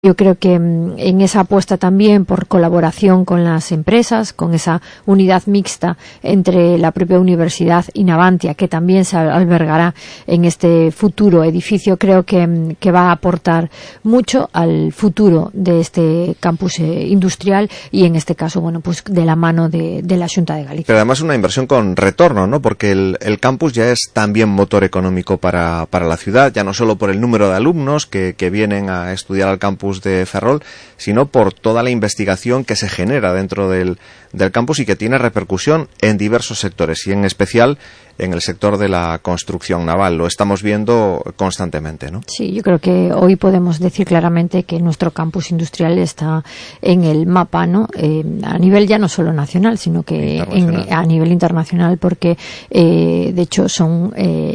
Yo creo que en esa apuesta también por colaboración con las empresas, con esa unidad mixta entre la propia universidad y Navantia, que también se albergará en este futuro edificio, creo que va a aportar mucho al futuro de este campus industrial y en este caso, bueno, pues de la mano de la Xunta de Galicia. Pero además una inversión con retorno, ¿no? Porque el campus ya es también motor económico para la ciudad, ya no solo por el número de alumnos que vienen a estudiar al campus de Ferrol, sino por toda la investigación que se genera dentro del campus y que tiene repercusión en diversos sectores y en especial en el sector de la construcción naval. Lo estamos viendo constantemente, ¿no? Sí, yo creo que hoy podemos decir claramente que nuestro campus industrial está en el mapa, ¿no? A nivel ya no solo nacional, sino que a nivel internacional, porque de hecho son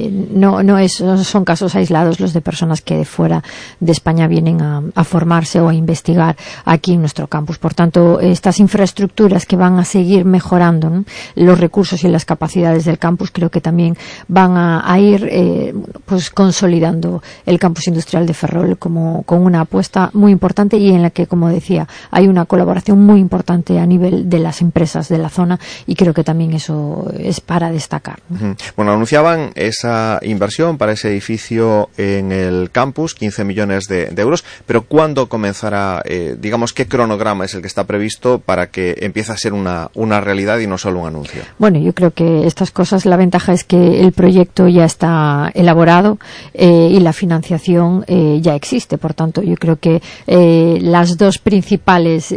son casos aislados los de personas que de fuera de España vienen a formarse o a investigar aquí en nuestro campus. Por tanto, estas infraestructuras que van a seguir mejorando, ¿no?, los recursos y las capacidades del campus, creo que también van a ir pues consolidando el campus industrial de Ferrol con una apuesta muy importante y en la que, como decía, hay una colaboración muy importante a nivel de las empresas de la zona y creo que también eso es para destacar, ¿no? Bueno, anunciaban esa inversión para ese edificio en el campus, 15 millones de euros, pero ¿cuándo comenzará, digamos, qué cronograma es el que está previsto para que empiece a ser una realidad y no solo un anuncio? Bueno, yo creo que estas cosas, la ventaja es que el proyecto ya está elaborado y la financiación ya existe. Por tanto, yo creo que las dos principales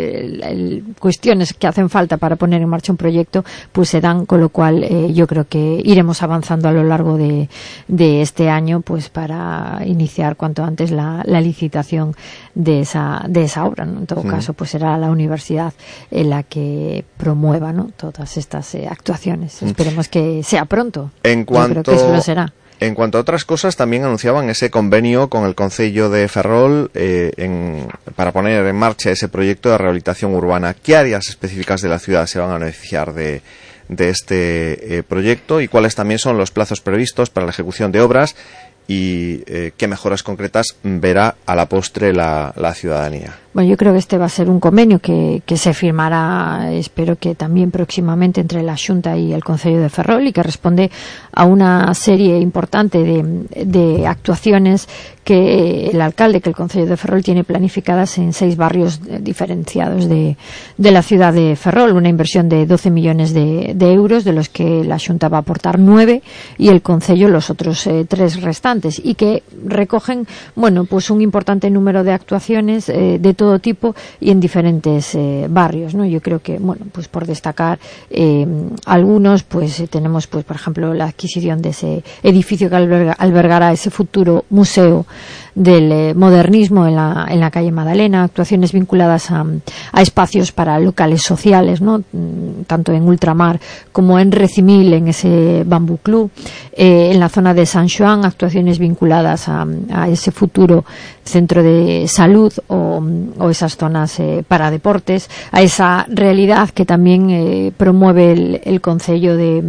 cuestiones que hacen falta para poner en marcha un proyecto pues se dan, con lo cual yo creo que iremos avanzando a lo largo de este año pues para iniciar cuanto antes la licitación de esa obra, ¿no? En todo caso, pues será la universidad la que promueva, ¿no?, todas estas actuaciones. Esperemos que sea pronto. Yo creo que eso lo será. En cuanto a otras cosas, también anunciaban ese convenio con el Concello de Ferrol para poner en marcha ese proyecto de rehabilitación urbana. ¿Qué áreas específicas de la ciudad se van a beneficiar de este proyecto y cuáles también son los plazos previstos para la ejecución de obras y qué mejoras concretas verá a la postre la ciudadanía? Bueno, yo creo que este va a ser un convenio que se firmará, espero que también próximamente, entre la Xunta y el Concello de Ferrol y que responde a una serie importante de actuaciones que el alcalde, que el Concello de Ferrol tiene planificadas en 6 barrios diferenciados de la ciudad de Ferrol. Una inversión de 12 millones de euros, de los que la Xunta va a aportar 9 y el Concello los otros 3 restantes, y que recogen, bueno, pues un importante número de actuaciones de todo tipo y en diferentes barrios, ¿no? Yo creo que, bueno, pues por destacar algunos, pues tenemos, pues por ejemplo, la adquisición de ese edificio que albergará ese futuro museo del modernismo en la calle Madalena, actuaciones vinculadas a espacios para locales sociales, ¿no?, tanto en Ultramar como en Recimil, en ese Bambú Club, en la zona de San Xoán, actuaciones vinculadas a ese futuro centro de salud o esas zonas para deportes, a esa realidad que también promueve el Concello de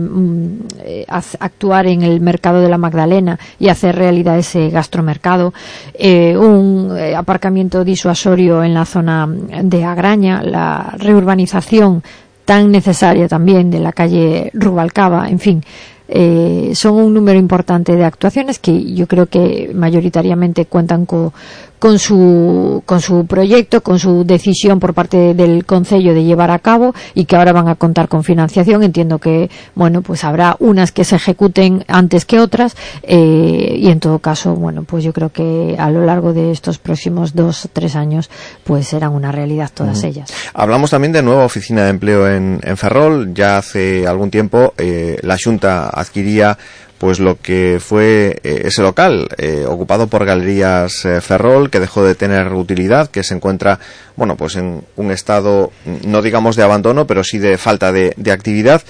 actuar en el mercado de la Magdalena y hacer realidad ese gastromercado, un aparcamiento disuasorio en la zona de Agraña, la reurbanización tan necesaria también de la calle Rubalcaba, en fin. Son un número importante de actuaciones que yo creo que mayoritariamente cuentan con su proyecto, con su decisión por parte del Concello de llevar a cabo y que ahora van a contar con financiación. Entiendo que, bueno, pues habrá unas que se ejecuten antes que otras y en todo caso, bueno, pues yo creo que a lo largo de estos próximos 2 o 3 años pues serán una realidad todas ellas. Hablamos también de nueva oficina de empleo en Ferrol. Ya hace algún tiempo la Xunta adquiría pues lo que fue ese local ocupado por Galerías Ferrol, que dejó de tener utilidad, que se encuentra, bueno, pues en un estado, no digamos de abandono, pero sí de falta de actividad.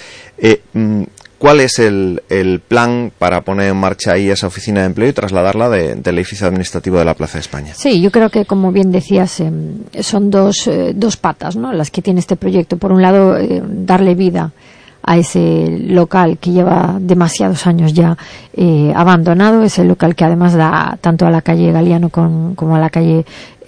¿Cuál es el plan para poner en marcha ahí esa oficina de empleo y trasladarla del edificio administrativo de la Plaza de España? Sí, yo creo que, como bien decías, son dos patas, ¿no?, las que tiene este proyecto. Por un lado, darle vida a ese local que lleva demasiados años ya abandonado, ese local que además da tanto a la calle Galiano como a la calle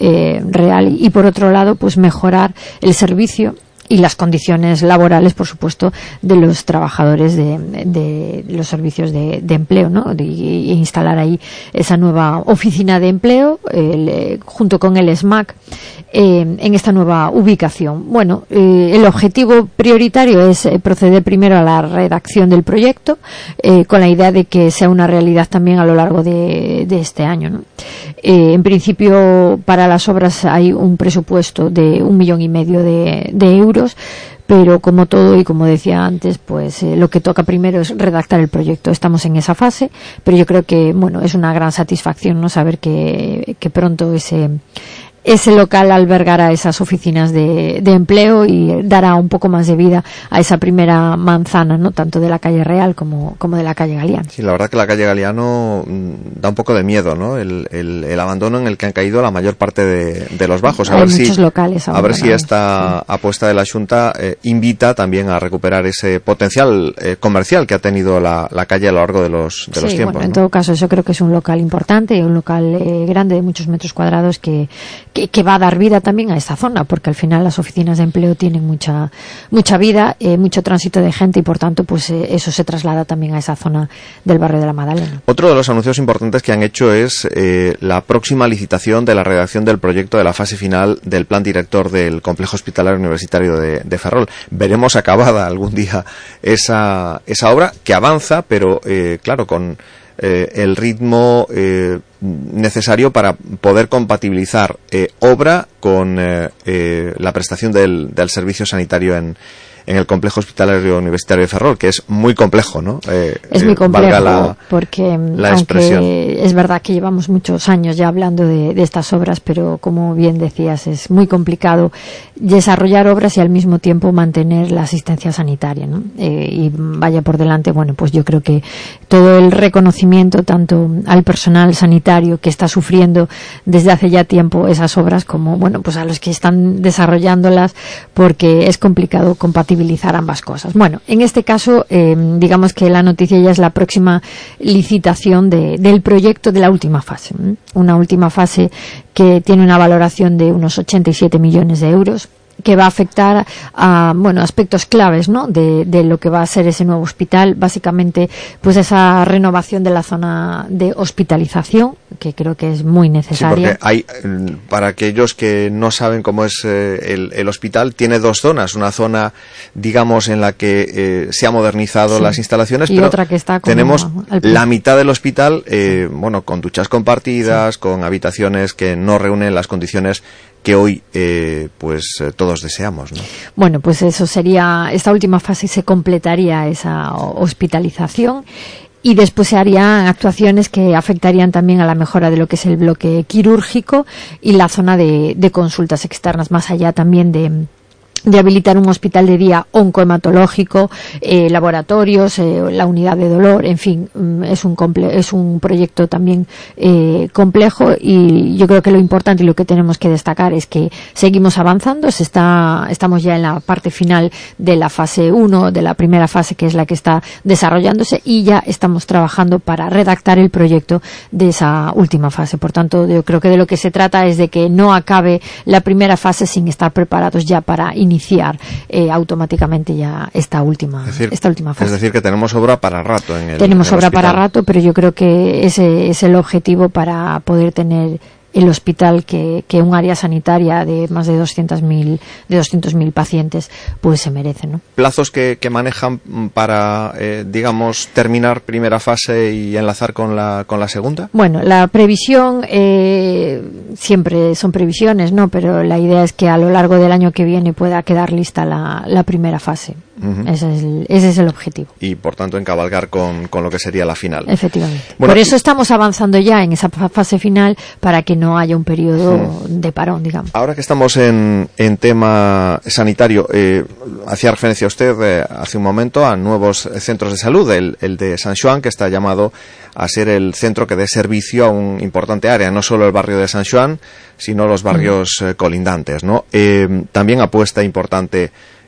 Real, y por otro lado pues mejorar el servicio y las condiciones laborales, por supuesto, de los trabajadores de los servicios de empleo, ¿no? Y instalar ahí esa nueva oficina de empleo junto con el SMAC en esta nueva ubicación. Bueno, el objetivo prioritario es proceder primero a la redacción del proyecto con la idea de que sea una realidad también a lo largo de este año, ¿no? En principio, para las obras hay un presupuesto de 1,5 millones de euros, pero como todo y como decía antes, pues lo que toca primero es redactar el proyecto. Estamos en esa fase, pero yo creo que bueno, es una gran satisfacción no saber que pronto ese local albergará esas oficinas de empleo y dará un poco más de vida a esa primera manzana, ¿no? Tanto de la calle Real como de la calle Galiano. Sí, la verdad que la calle Galiano da un poco de miedo, ¿no? El abandono en el que han caído la mayor parte de los bajos. Hay muchos locales a ver si esta apuesta de la Xunta invita también a recuperar ese potencial comercial que ha tenido la calle a lo largo de los tiempos. Bueno, ¿no? En todo caso, eso creo que es un local importante, un local grande de muchos metros cuadrados que va a dar vida también a esta zona, porque al final las oficinas de empleo tienen mucha vida, mucho tránsito de gente y por tanto pues eso se traslada también a esa zona del barrio de la Madalena. Otro de los anuncios importantes que han hecho es la próxima licitación de la redacción del proyecto de la fase final del plan director del Complejo Hospitalario Universitario de Ferrol. Veremos acabada algún día esa obra que avanza, pero claro, con el ritmo necesario para poder compatibilizar obra con la prestación del servicio sanitario en el Complejo Hospitalario Universitario de Ferrol, que es muy complejo, ¿no? Es muy complejo la porque aunque expresión. Es verdad que llevamos muchos años ya hablando de estas obras, pero como bien decías, es muy complicado desarrollar obras y al mismo tiempo mantener la asistencia sanitaria, ¿no? Y vaya por delante, bueno, pues yo creo que todo el reconocimiento tanto al personal sanitario que está sufriendo desde hace ya tiempo esas obras como, bueno, pues a los que están desarrollándolas, porque es complicado compatibilizar ambas cosas. Bueno, en este caso, digamos que la noticia ya es la próxima licitación del proyecto de la última fase. Una última fase que tiene una valoración de unos 87 millones de euros, que va a afectar a aspectos claves, ¿no? de lo que va a ser ese nuevo hospital, básicamente pues esa renovación de la zona de hospitalización, que creo que es muy necesaria. Sí, porque hay, para aquellos que no saben cómo es el hospital, tiene dos zonas, una zona digamos en la que se ha modernizado las instalaciones, y pero otra que está tenemos la mitad del hospital con duchas compartidas, con habitaciones que no reúnen las condiciones que hoy todos deseamos, ¿no? Bueno, pues eso sería, esta última fase se completaría esa hospitalización y después se harían actuaciones que afectarían también a la mejora de lo que es el bloque quirúrgico y la zona de consultas externas, más allá también de habilitar un hospital de día oncohematológico, laboratorios, la unidad de dolor, en fin, es un proyecto también complejo, y yo creo que lo importante y lo que tenemos que destacar es que seguimos avanzando, estamos ya en la parte final de la fase 1, de la primera fase, que es la que está desarrollándose, y ya estamos trabajando para redactar el proyecto de esa última fase. Por tanto, yo creo que de lo que se trata es de que no acabe la primera fase sin estar preparados ya para iniciar automáticamente ya esta última fase. Es decir, que tenemos obra para rato en el Tenemos obra hospital. para rato, pero yo creo que ese es el objetivo para poder tener el hospital que un área sanitaria de más de 200.000 pacientes pues se merece, ¿no? ¿Plazos que manejan para, terminar primera fase y enlazar con la segunda? Bueno, la previsión, siempre son previsiones, ¿no? Pero la idea es que a lo largo del año que viene pueda quedar lista la primera fase. Uh-huh. Ese es el objetivo. Y por tanto encabalgar con lo que sería la final. Efectivamente. Bueno, por eso estamos avanzando ya en esa fase final, para que no haya un periodo de parón, digamos. Ahora que estamos en tema sanitario, hacía referencia usted hace un momento a nuevos centros de salud, el de San Xoán, que está llamado a ser el centro que dé servicio a un importante área, no solo el barrio de San Xoán, sino los barrios colindantes, ¿no? También apuesta importante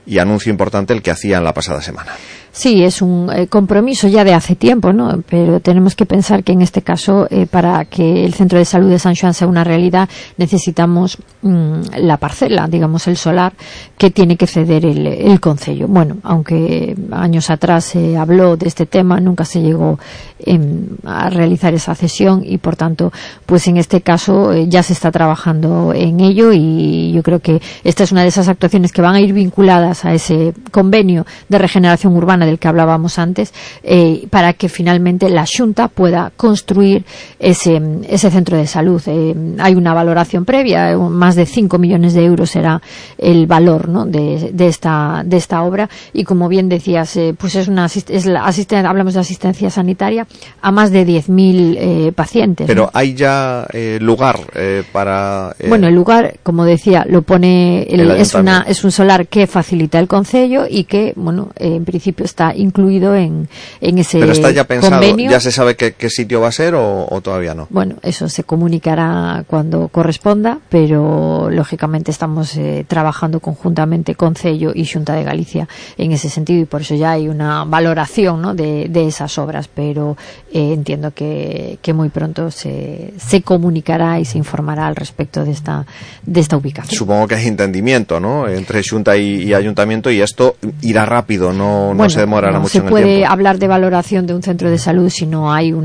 y anuncio importante el que hacían la pasada semana. Sí, es un compromiso ya de hace tiempo, ¿no? Pero tenemos que pensar que en este caso, para que el Centro de Salud de San Xoán sea una realidad, necesitamos la parcela, digamos, el solar que tiene que ceder el concello. Bueno, aunque años atrás se habló de este tema, nunca se llegó a realizar esa cesión y, por tanto, pues en este caso ya se está trabajando en ello y yo creo que esta es una de esas actuaciones que van a ir vinculadas a ese convenio de regeneración urbana del que hablábamos antes, para que finalmente la Xunta pueda construir ese centro de salud. Hay una valoración previa, más de 5 millones de euros será el valor, ¿no?, de esta obra, y como bien decías, pues hablamos de asistencia sanitaria a más de 10.000 pacientes. Pero ¿no? hay ya lugar para... Bueno, el lugar, como decía, lo pone es un solar que facilita el concello y que, bueno, en principio está incluido en ese convenio. Pero está ya pensado, convenio. ¿Ya se sabe qué sitio va a ser o todavía no? Bueno, eso se comunicará cuando corresponda, pero lógicamente estamos trabajando conjuntamente Concello y Xunta de Galicia en ese sentido, y por eso ya hay una valoración, ¿no?, de esas obras, pero entiendo que muy pronto se comunicará y se informará al respecto de esta ubicación. Supongo que hay entendimiento, ¿no?, entre Xunta y Ayuntamiento, y esto irá rápido, no se demorará mucho en el tiempo. No se puede hablar de valoración de un centro de salud si no hay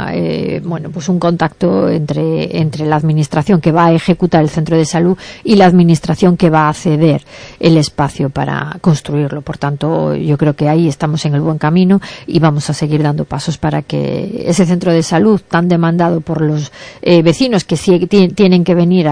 un contacto entre la administración que va a ejecutar el centro de salud y la administración que va a ceder el espacio para construirlo. Por tanto, yo creo que ahí estamos en el buen camino y vamos a seguir dando pasos para que ese centro de salud tan demandado por los vecinos que sí tienen que venir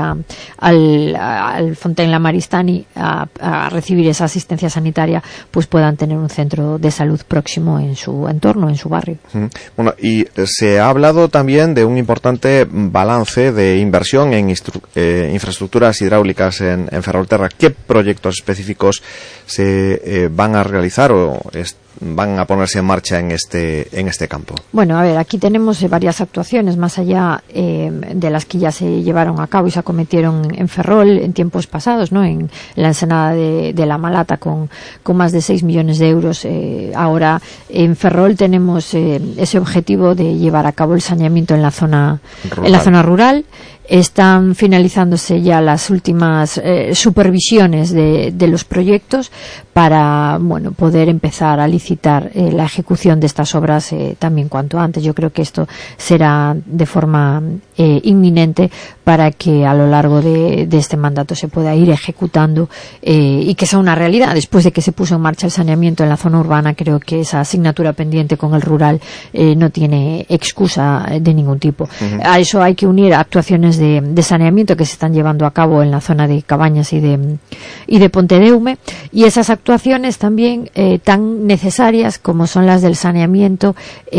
al Fontaine-la Maristany a recibir esa asistencia sanitaria, pues puedan tener un centro de salud próximo en su entorno, en su barrio. Bueno, y se ha hablado también de un importante balance de inversión en infraestructuras hidráulicas en Ferrolterra. ¿Qué proyectos específicos se van a realizar o van a ponerse en marcha en este campo? Bueno, a ver, aquí tenemos varias actuaciones más allá de las que ya se llevaron a cabo y se acometieron en Ferrol en tiempos pasados, ¿no?, en la ensenada de La Malata con más de 6 millones de euros. Ahora en Ferrol tenemos ese objetivo de llevar a cabo el saneamiento en la zona rural. Están finalizándose ya las últimas supervisiones de los proyectos para, bueno, poder empezar a licitar la ejecución de estas obras también cuanto antes. Yo creo que esto será de forma inminente para que a lo largo de este mandato se pueda ir ejecutando y que sea una realidad. Después de que se puso en marcha el saneamiento en la zona urbana, creo que esa asignatura pendiente con el rural no tiene excusa de ningún tipo. Uh-huh. A eso hay que unir actuaciones de saneamiento que se están llevando a cabo en la zona de Cabañas y de Pontedeume, y esas actuaciones también tan necesarias como son las del saneamiento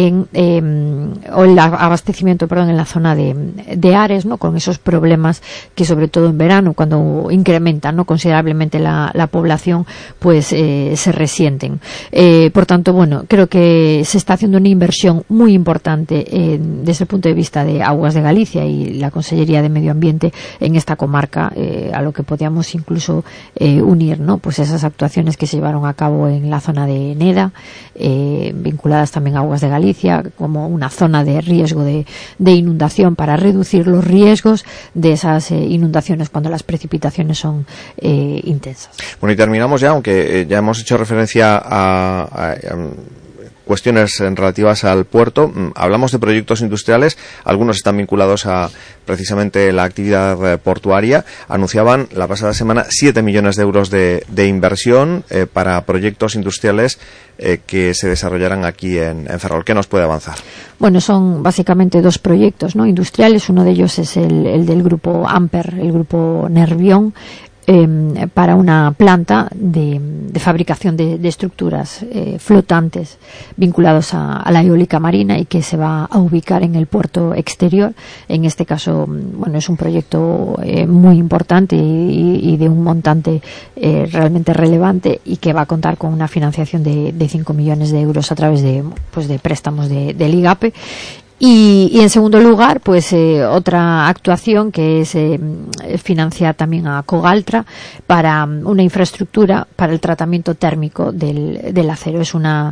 o el abastecimiento, en la zona de Ares, ¿no?, con esos problemas que sobre todo en verano, cuando incrementan, ¿no?, considerablemente la población, pues se resienten. Por tanto, bueno, creo que se está haciendo una inversión muy importante desde el punto de vista de Aguas de Galicia y la Consellería de Medio Ambiente en esta comarca, a lo que podíamos incluso unir, ¿no?, pues esas actuaciones que se llevaron a cabo en la zona de Neda, vinculadas también a Aguas de Galicia, como una zona de riesgo de inundación para reducir los riesgos de esas inundaciones cuando las precipitaciones son intensas. Bueno, y terminamos ya, aunque ya hemos hecho referencia a cuestiones relativas al puerto. Hablamos de proyectos industriales, algunos están vinculados a precisamente la actividad portuaria. Anunciaban la pasada semana 7 millones de euros de inversión para proyectos industriales que se desarrollarán aquí en Ferrol. ¿Qué nos puede avanzar? Bueno, son básicamente dos proyectos, ¿no?, industriales. Uno de ellos es el del grupo Amper, el grupo Nervión, para una planta de fabricación de estructuras flotantes vinculados a la eólica marina y que se va a ubicar en el puerto exterior. En este caso, bueno, es un proyecto muy importante y de un montante realmente relevante y que va a contar con una financiación de 5 millones de euros a través de préstamos del IGAPE. Y en segundo lugar, pues otra actuación que es financiar también a Cogaltra para una infraestructura para el tratamiento térmico del acero. Es una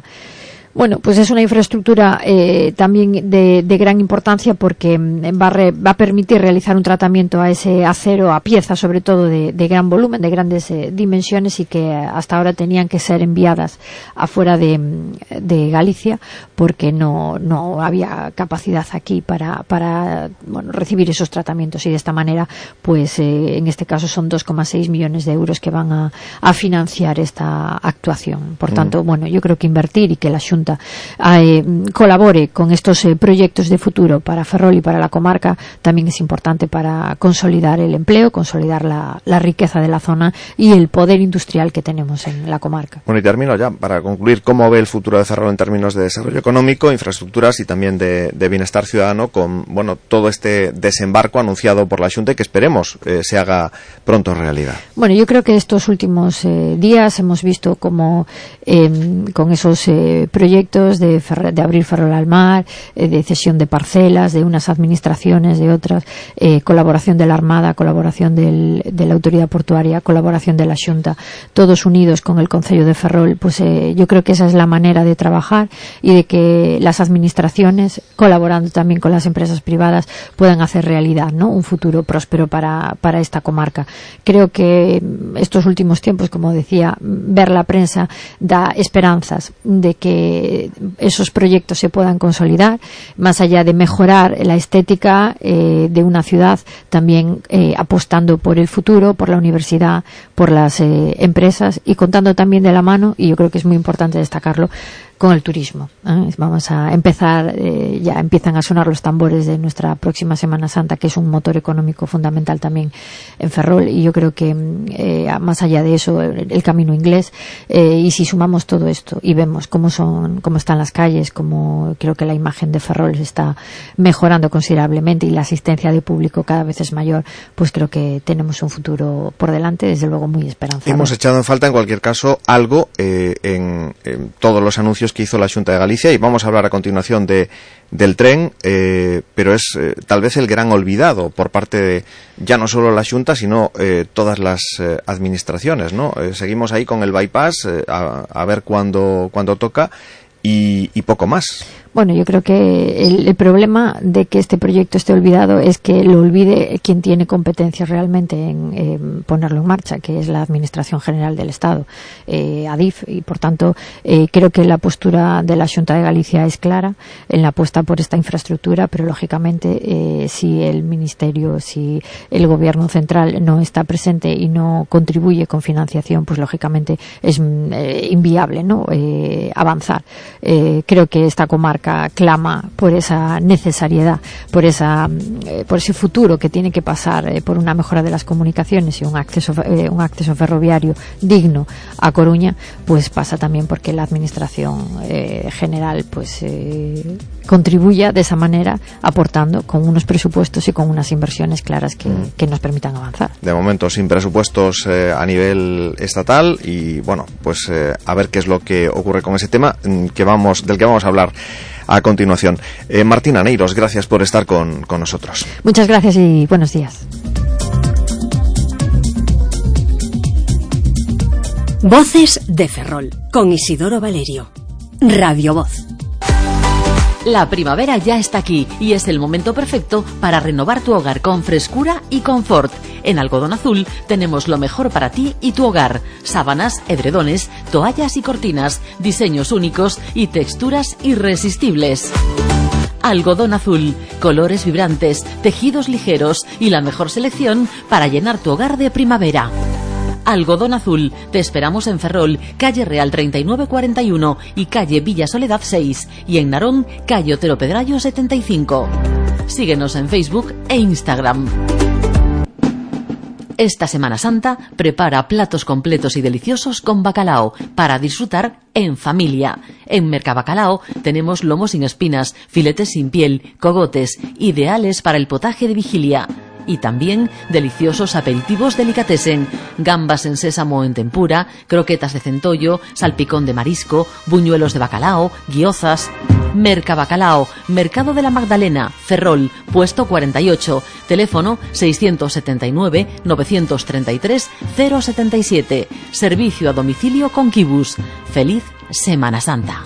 infraestructura también de gran importancia porque va a permitir realizar un tratamiento a ese acero, a piezas sobre todo de gran volumen, de grandes dimensiones, y que hasta ahora tenían que ser enviadas afuera de Galicia porque no había capacidad aquí para recibir esos tratamientos, y de esta manera pues en este caso son 2,6 millones de euros que van a financiar esta actuación. Por tanto, yo creo que invertir y que la Xunta colabore con estos proyectos de futuro para Ferrol y para la comarca también es importante para consolidar el empleo, consolidar la riqueza de la zona y el poder industrial que tenemos en la comarca. Bueno, y termino ya para concluir. ¿Cómo ve el futuro de Ferrol en términos de desarrollo económico, infraestructuras y también de bienestar ciudadano con todo este desembarco anunciado por la Xunta y que esperemos se haga pronto realidad? Bueno, yo creo que estos últimos días hemos visto como con esos proyectos de abrir Ferrol al mar, de cesión de parcelas de unas administraciones, de otras, colaboración de la Armada, colaboración de la Autoridad Portuaria, colaboración de la Xunta, todos unidos con el Concello de Ferrol, pues yo creo que esa es la manera de trabajar y de que las administraciones, colaborando también con las empresas privadas, puedan hacer realidad, ¿no?, un futuro próspero para esta comarca. Creo que estos últimos tiempos, como decía, ver la prensa da esperanzas de que esos proyectos se puedan consolidar, más allá de mejorar la estética de una ciudad, también apostando por el futuro, por la universidad, por las empresas, y contando también de la mano, y yo creo que es muy importante destacarlo, con el turismo. Vamos a empezar, ya empiezan a sonar los tambores de nuestra próxima Semana Santa, que es un motor económico fundamental también en Ferrol, y yo creo que más allá de eso, el camino inglés, y si sumamos todo esto y vemos cómo están las calles, cómo creo que la imagen de Ferrol se está mejorando considerablemente y la asistencia de público cada vez es mayor, pues creo que tenemos un futuro por delante, desde luego muy esperanzador. Hemos echado en falta, en cualquier caso, algo en todos los anuncios que hizo la Xunta de Galicia, y vamos a hablar a continuación del tren, pero es tal vez el gran olvidado por parte de ya no solo la Xunta, sino todas las administraciones, ¿no? Seguimos ahí con el bypass, a ver cuándo toca, y poco más. Bueno, yo creo que el problema de que este proyecto esté olvidado es que lo olvide quien tiene competencias realmente en ponerlo en marcha, que es la Administración General del Estado, ADIF, y por tanto creo que la postura de la Xunta de Galicia es clara en la apuesta por esta infraestructura, pero lógicamente si el Ministerio, si el Gobierno central no está presente y no contribuye con financiación, pues lógicamente es inviable, ¿no?, avanzar. Creo que esta comarca clama por esa necesariedad, por ese futuro que tiene que pasar por una mejora de las comunicaciones y un acceso ferroviario digno a Coruña, pues pasa también porque la Administración general pues contribuya de esa manera, aportando con unos presupuestos y con unas inversiones claras que nos permitan avanzar. De momento sin presupuestos a nivel estatal, y bueno, pues a ver qué es lo que ocurre con ese tema del que vamos a hablar a continuación. Martina Neiros, gracias por estar con nosotros. Muchas gracias y buenos días. Voces de Ferrol, con Isidoro Valerio. Radio Voz. La primavera ya está aquí y es el momento perfecto para renovar tu hogar con frescura y confort. En Algodón Azul tenemos lo mejor para ti y tu hogar. Sábanas, edredones, toallas y cortinas, diseños únicos y texturas irresistibles. Algodón Azul, colores vibrantes, tejidos ligeros y la mejor selección para llenar tu hogar de primavera. Algodón Azul, te esperamos en Ferrol, calle Real 3941 y calle Villa Soledad 6, y en Narón, calle Otero Pedrayo 75. Síguenos en Facebook e Instagram. Esta Semana Santa prepara platos completos y deliciosos con bacalao para disfrutar en familia. En Mercabacalao tenemos lomos sin espinas, filetes sin piel, cogotes, ideales para el potaje de vigilia. y también deliciosos aperitivos delicatessen, gambas en sésamo en tempura, croquetas de centollo, salpicón de marisco, buñuelos de bacalao, gyozas. Mercabacalao, Mercado de la Magdalena, Ferrol, puesto 48, teléfono 679-933-077, servicio a domicilio con Kibus. Feliz Semana Santa.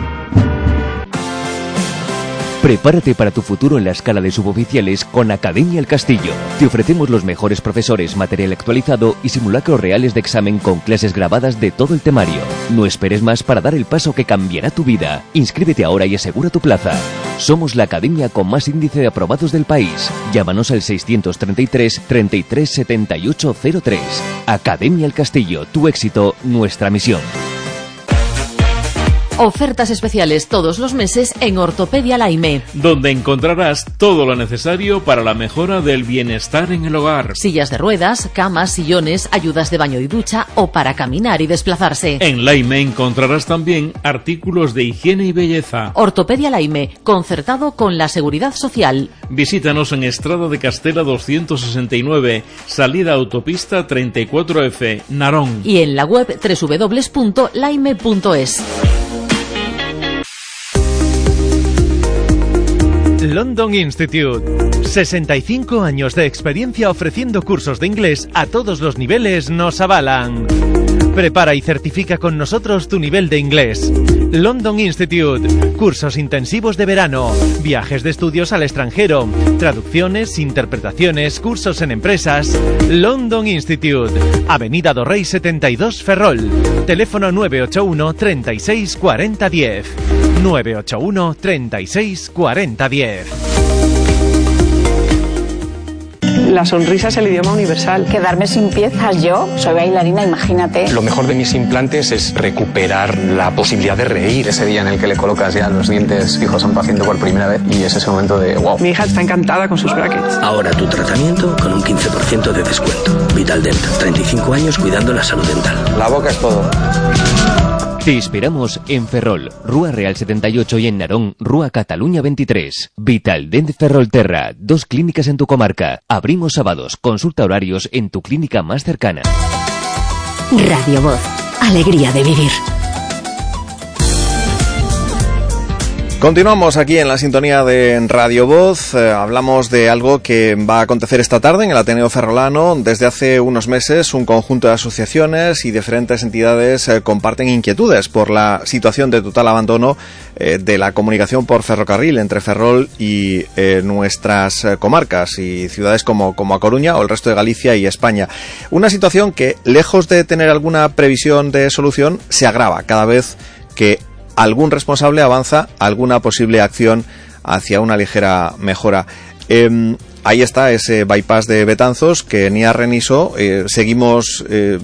Prepárate para tu futuro en la escala de suboficiales con Academia El Castillo. Te ofrecemos los mejores profesores, material actualizado y simulacros reales de examen con clases grabadas de todo el temario. No esperes más para dar el paso que cambiará tu vida. Inscríbete ahora y asegura tu plaza. Somos la academia con más índice de aprobados del país. Llámanos al 633 33 78 03. Academia El Castillo, tu éxito, nuestra misión. Ofertas especiales todos los meses en Ortopedia Laime, donde encontrarás todo lo necesario para la mejora del bienestar en el hogar. Sillas de ruedas, camas, sillones, ayudas de baño y ducha o para caminar y desplazarse. En Laime encontrarás también artículos de higiene y belleza. Ortopedia Laime, concertado con la Seguridad Social. Visítanos en Estrada de Castela 269, salida autopista 34F, Narón. Y en la web www.laime.es. London Institute. 65 años de experiencia ofreciendo cursos de inglés a todos los niveles nos avalan. Prepara y certifica con nosotros tu nivel de inglés. London Institute. Cursos intensivos de verano, viajes de estudios al extranjero, traducciones, interpretaciones, cursos en empresas. London Institute. Avenida do Rey 72, Ferrol. Teléfono 981 36 40 10. 981 36 40 10. La sonrisa es el idioma universal. Quedarme sin piezas yo, soy bailarina, imagínate. Lo mejor de mis implantes es recuperar la posibilidad de reír. Ese día en el que le colocas ya los dientes fijos a un paciente por primera vez y es ese momento de wow. Mi hija está encantada con sus brackets. Ahora tu tratamiento con un 15% de descuento. Vital Dent, 35 años cuidando la salud dental. La boca es todo. Te esperamos en Ferrol, Rúa Real 78 y en Narón, Rúa Cataluña 23. Vital Dent Ferrolterra, 2 clínicas en tu comarca. Abrimos sábados, consulta horarios en tu clínica más cercana. Radio Voz, alegría de vivir. Continuamos aquí en la sintonía de Radio Voz. Hablamos de algo que va a acontecer esta tarde en el Ateneo Ferrolano. Desde hace unos meses, un conjunto de asociaciones y diferentes entidades comparten inquietudes por la situación de total abandono de la comunicación por ferrocarril entre Ferrol y nuestras comarcas y ciudades como A Coruña o el resto de Galicia y España. Una situación que, lejos de tener alguna previsión de solución, se agrava cada vez que algún responsable avanza alguna posible acción hacia una ligera mejora. Ahí está ese bypass de Betanzos que ni a Reniso seguimos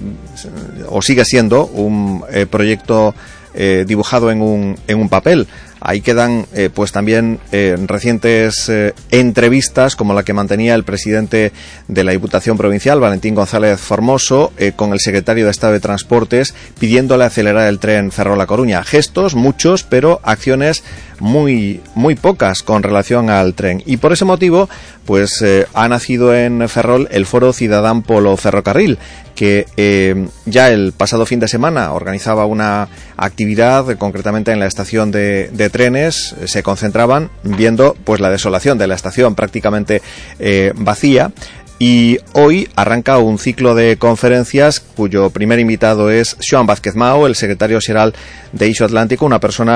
o sigue siendo un proyecto dibujado en un papel. Ahí quedan pues también recientes entrevistas como la que mantenía el presidente de la Diputación Provincial, Valentín González Formoso, con el secretario de Estado de Transportes pidiéndole acelerar el tren Ferrol-A Coruña. Gestos, muchos, pero acciones muy pocas con relación al tren. Y por ese motivo pues ha nacido en Ferrol el Foro Ciudadán Polo Ferrocarril, que ya el pasado fin de semana organizaba una actividad, concretamente en la estación de trenes. Se concentraban viendo pues la desolación de la estación prácticamente vacía. Y hoy arranca un ciclo de conferencias cuyo primer invitado es Xoán Vázquez Mao, el secretario xeral de Eixo Atlántico, una persona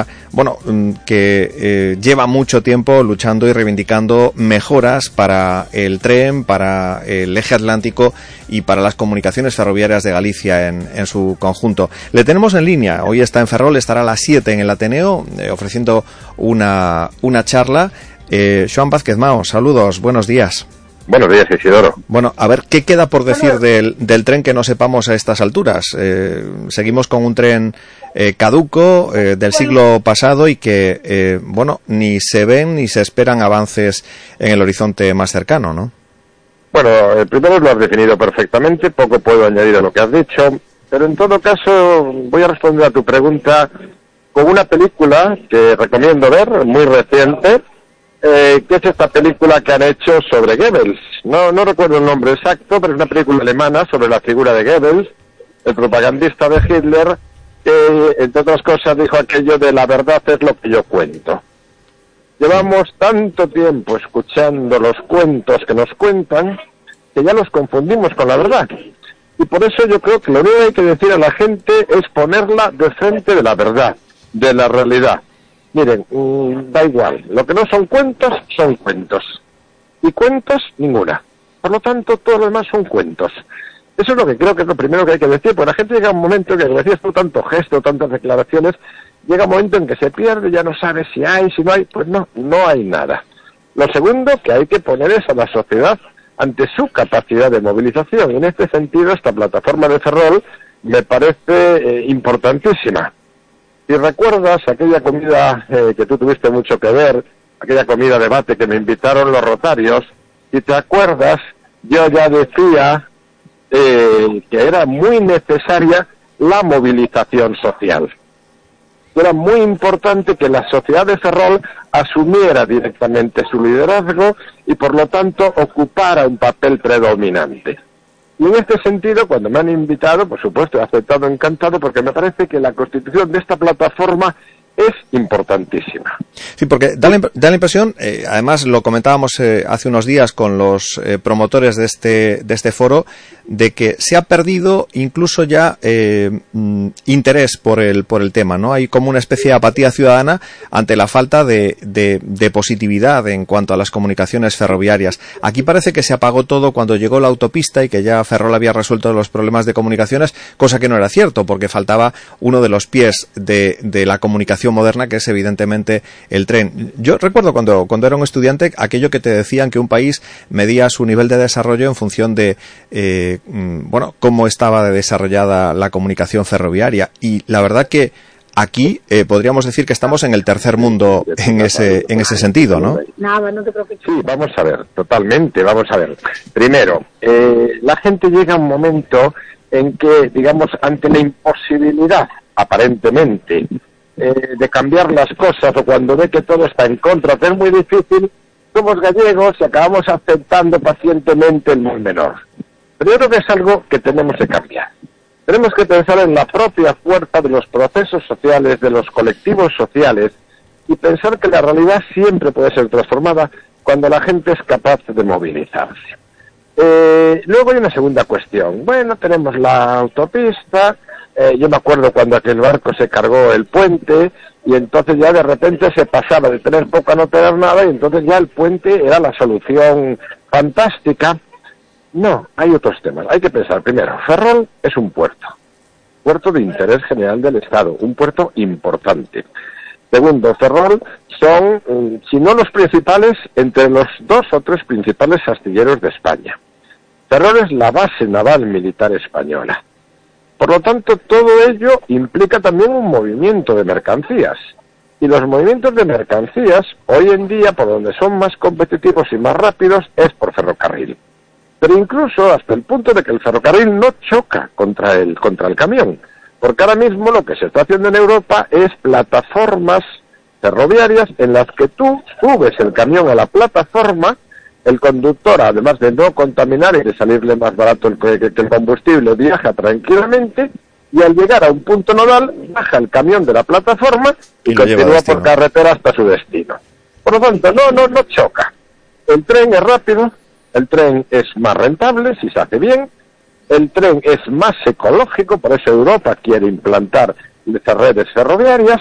que lleva mucho tiempo luchando y reivindicando mejoras para el tren, para el eje atlántico y para las comunicaciones ferroviarias de Galicia en su conjunto. Le tenemos en línea, hoy está en Ferrol, estará a las 7 en el Ateneo ofreciendo una charla. Xoán Vázquez Mao, saludos, buenos días. Buenos días, Isidoro. Bueno, a ver, ¿qué queda por decir del tren que no sepamos a estas alturas? Seguimos con un tren caduco del siglo pasado y que, ni se ven ni se esperan avances en el horizonte más cercano, ¿no? Bueno, primero lo has definido perfectamente, poco puedo añadir a lo que has dicho, pero en todo caso voy a responder a tu pregunta con una película que recomiendo ver, muy reciente, que es esta película que han hecho sobre Goebbels. No recuerdo el nombre exacto, pero es una película alemana sobre la figura de Goebbels, el propagandista de Hitler, que, entre otras cosas, dijo aquello de la verdad es lo que yo cuento. Llevamos tanto tiempo escuchando los cuentos que nos cuentan que ya los confundimos con la verdad. Y por eso yo creo que lo único que hay que decir a la gente es ponerla de frente de la verdad, de la realidad. Miren, da igual, lo que no son cuentos, son cuentos. Y cuentos, ninguna. Por lo tanto, todo lo demás son cuentos. Eso es lo que creo que es lo primero que hay que decir, porque la gente llega a un momento en que, como decías tú, tanto gesto, tantas declaraciones, llega un momento en que se pierde, ya no sabe si hay, si no hay, pues no hay nada. Lo segundo que hay que poner es a la sociedad ante su capacidad de movilización. Y en este sentido, esta plataforma de Ferrol me parece importantísima. Si recuerdas aquella comida que tú tuviste mucho que ver, aquella comida debate que me invitaron los rotarios, si te acuerdas, yo ya decía que era muy necesaria la movilización social. Era muy importante que la sociedad de Ferrol asumiera directamente su liderazgo y por lo tanto ocupara un papel predominante. Y en este sentido, cuando me han invitado, por supuesto, he aceptado encantado, porque me parece que la constitución de esta plataforma es importantísima. Sí, porque da la impresión, además lo comentábamos hace unos días con los promotores de este foro, de que se ha perdido incluso ya interés por el tema, ¿no? Hay como una especie de apatía ciudadana ante la falta de positividad en cuanto a las comunicaciones ferroviarias. Aquí parece que se apagó todo cuando llegó la autopista y que ya Ferrol había resuelto los problemas de comunicaciones, cosa que no era cierto, porque faltaba uno de los pies de la comunicación moderna, que es evidentemente el tren. Yo recuerdo cuando era un estudiante aquello que te decían, que un país medía su nivel de desarrollo en función de cómo estaba desarrollada la comunicación ferroviaria, y la verdad que aquí podríamos decir que estamos en el tercer mundo en ese sentido, ¿no? Nada, no te preocupes. Sí, vamos a ver, totalmente, vamos a ver. Primero, la gente llega a un momento en que, digamos, ante la imposibilidad, aparentemente, de cambiar las cosas, o cuando ve que todo está en contra, que es muy difícil, somos gallegos y acabamos aceptando pacientemente el mal menor. Pero yo creo que es algo que tenemos que cambiar. Tenemos que pensar en la propia fuerza de los procesos sociales, de los colectivos sociales, y pensar que la realidad siempre puede ser transformada cuando la gente es capaz de movilizarse. Luego hay una segunda cuestión. Bueno, tenemos la autopista. Yo me acuerdo cuando aquel barco se cargó el puente, y entonces ya de repente se pasaba de tener poco a no tener nada, y entonces ya el puente era la solución fantástica. No, hay otros temas. Hay que pensar, primero, Ferrol es un puerto de interés general del Estado, un puerto importante. Segundo, Ferrol son, si no los principales, entre los 2 o 3 principales astilleros de España. Ferrol es la base naval militar española. Por lo tanto, todo ello implica también un movimiento de mercancías. Y los movimientos de mercancías, hoy en día, por donde son más competitivos y más rápidos, es por ferrocarril. Pero incluso hasta el punto de que el ferrocarril no choca contra el camión. Porque ahora mismo lo que se está haciendo en Europa es plataformas ferroviarias en las que tú subes el camión a la plataforma, el conductor, además de no contaminar y de salirle más barato que el combustible, viaja tranquilamente, y al llegar a un punto nodal, baja el camión de la plataforma y continúa por carretera hasta su destino. Por lo tanto, no choca. El tren es rápido, el tren es más rentable si se hace bien, el tren es más ecológico, por eso Europa quiere implantar redes ferroviarias,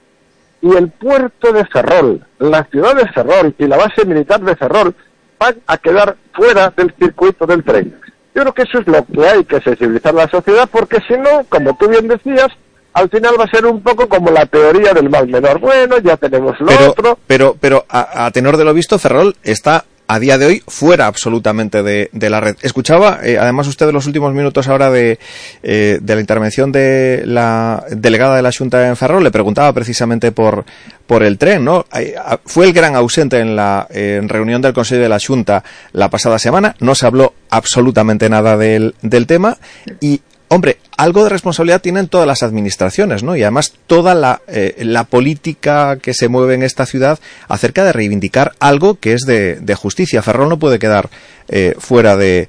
y el puerto de Ferrol, la ciudad de Ferrol y la base militar de Ferrol van a quedar fuera del circuito del tren. Yo creo que eso es lo que hay que sensibilizar a la sociedad, porque si no, como tú bien decías, al final va a ser un poco como la teoría del mal menor. Bueno, ya tenemos otro. Pero a tenor de lo visto, Ferrol está a día de hoy fuera absolutamente de la red. Escuchaba, además, usted de los últimos minutos ahora de la intervención de la delegada de la Xunta en Ferrol, le preguntaba precisamente por el tren, ¿no? Fue el gran ausente en reunión del Consejo de la Xunta la pasada semana, no se habló absolutamente nada del tema, y hombre, algo de responsabilidad tienen todas las administraciones, ¿no? Y además toda la política que se mueve en esta ciudad acerca de reivindicar algo que es de justicia. Ferrol no puede quedar fuera de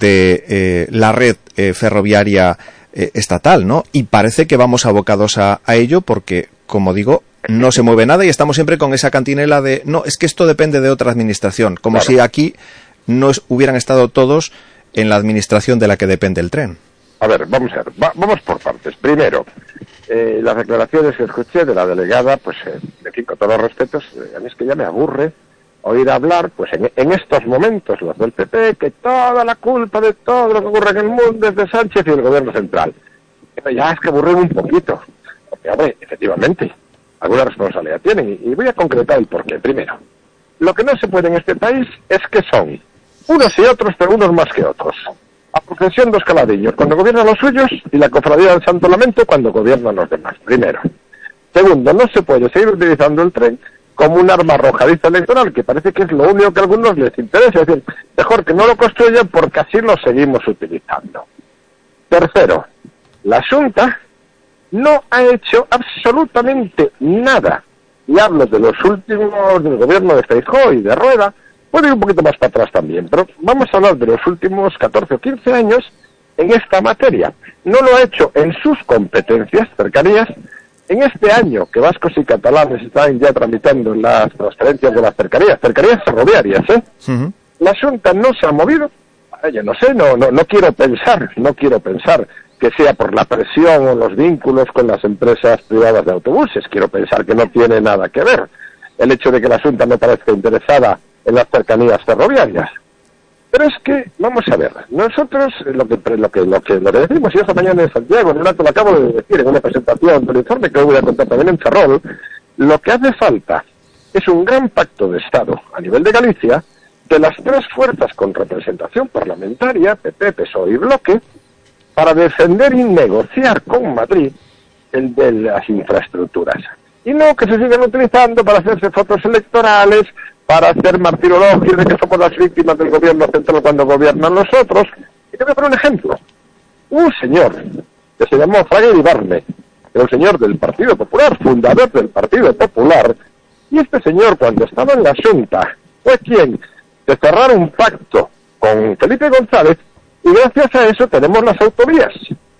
la red ferroviaria estatal, ¿no? Y parece que vamos abocados a ello porque, como digo, no se mueve nada y estamos siempre con esa cantinela de no, es que esto depende de otra administración, como claro, si aquí no hubieran estado todos en la administración de la que depende el tren. A ver, vamos a ver, vamos por partes. Primero, las declaraciones que escuché de la delegada, pues, en fin, con todos los respetos, a mí es que ya me aburre oír hablar, pues en estos momentos, los del PP, que toda la culpa de todo lo que ocurre en el mundo es de Sánchez y el gobierno central. Pero ya es que aburren un poquito, porque, hombre, efectivamente, alguna responsabilidad tienen, y voy a concretar el porqué. Primero, lo que no se puede en este país es que son unos y otros, pero unos más que otros. A procesión dos caladillos, cuando gobiernan los suyos, y la cofradía del Santo Lamento cuando gobiernan los demás, primero. Segundo, no se puede seguir utilizando el tren como un arma arrojadiza electoral, que parece que es lo único que a algunos les interesa. Es decir, mejor que no lo construyan porque así lo seguimos utilizando. Tercero, la Xunta no ha hecho absolutamente nada. Y hablo de los últimos del gobierno de Feijóo y de Rueda, puedo ir un poquito más para atrás también, pero vamos a hablar de los últimos 14 o 15 años en esta materia. No lo ha hecho en sus competencias, cercanías. En este año que vascos y catalanes están ya tramitando las transferencias de las cercanías ferroviarias, la Xunta no se ha movido. Yo no sé, no quiero pensar que sea por la presión o los vínculos con las empresas privadas de autobuses. Quiero pensar que no tiene nada que ver el hecho de que la Xunta no parezca interesada en las cercanías ferroviarias. Pero es que, vamos a ver, nosotros lo que decimos, y esta mañana en Santiago, en el acto lo acabo de decir en una presentación del informe que voy a contar también en Ferrol, lo que hace falta es un gran pacto de Estado a nivel de Galicia de las tres fuerzas con representación parlamentaria, PP, PSOE y Bloque, para defender y negociar con Madrid el de las infraestructuras. Y no que se sigan utilizando para hacerse fotos electorales, para hacer martirología de que somos las víctimas del gobierno central cuando gobiernan los otros. Y te voy a poner un ejemplo. Un señor que se llamó Fraga Iribarne, era un señor del Partido Popular, fundador del Partido Popular, y este señor, cuando estaba en la Xunta, fue quien de cerrar un pacto con Felipe González, y gracias a eso tenemos las autovías.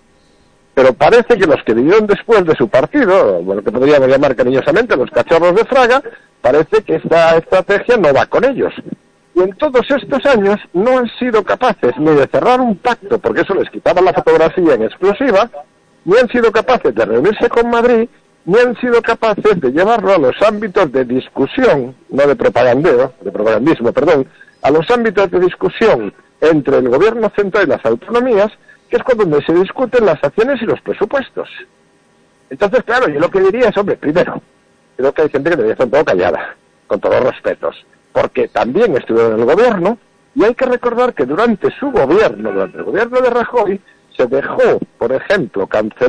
Pero parece que los que vinieron después de su partido, bueno, que podríamos llamar cariñosamente los cachorros de Fraga, parece que esta estrategia no va con ellos. Y en todos estos años no han sido capaces ni de cerrar un pacto, porque eso les quitaba la fotografía en exclusiva, ni han sido capaces de reunirse con Madrid, ni han sido capaces de llevarlo a los ámbitos de discusión, no de propagandismo, a los ámbitos de discusión entre el gobierno central y las autonomías, que es cuando se discuten las acciones y los presupuestos. Entonces, claro, yo lo que diría es, hombre, primero, creo que hay gente que debería estar un poco callada, con todos los respetos, porque también estuvieron en el gobierno, y hay que recordar que durante su gobierno, durante el gobierno de Rajoy, se dejó, por ejemplo,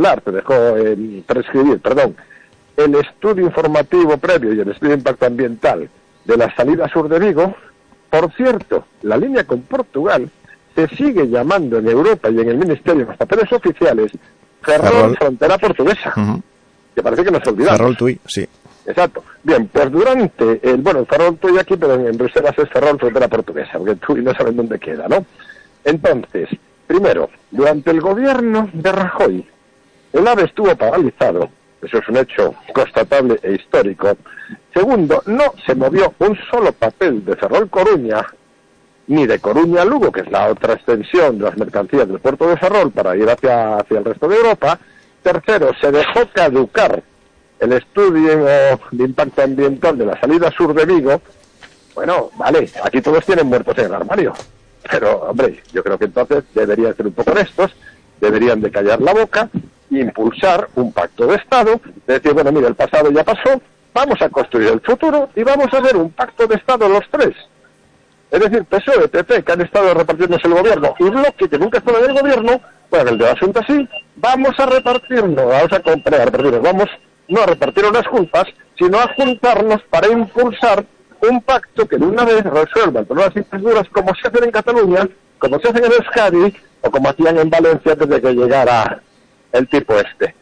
prescribir el estudio informativo previo y el estudio de impacto ambiental de la salida sur de Vigo. Por cierto, la línea con Portugal se sigue llamando en Europa y en el Ministerio, en los papeles oficiales, Ferrol Frontera Portuguesa, que parece que nos olvidamos. Ferrol Tui, sí. Exacto. Bien, pues durante el Ferrol Tui aquí, pero en Bruselas es Ferrol Frontera Portuguesa, porque Tui no saben dónde queda, ¿no? Entonces, primero, durante el gobierno de Rajoy, el AVE estuvo paralizado, eso es un hecho constatable e histórico. Segundo, no se movió un solo papel de Ferrol Coruña, ni de Coruña a Lugo, que es la otra extensión de las mercancías del puerto de Ferrol para ir hacia el resto de Europa. Tercero, se dejó caducar el estudio de impacto ambiental de la salida sur de Vigo. Bueno, vale, aquí todos tienen muertos en el armario, pero, hombre, yo creo que entonces deberían ser un poco honestos, deberían de callar la boca e impulsar un pacto de Estado, de decir, bueno, mira, el pasado ya pasó, vamos a construir el futuro y vamos a hacer un pacto de Estado los tres. Es decir, PSOE, PP, que han estado repartiéndose el gobierno, y Bloque, que nunca ha estado en el gobierno, bueno, el de la Xunta sí, vamos a repartirnos, vamos no a repartir unas culpas, sino a juntarnos para impulsar un pacto que de una vez resuelva todas las infraestructuras como se hacen en Cataluña, como se hacen en Euskadi, o como hacían en Valencia antes de que llegara el tipo este.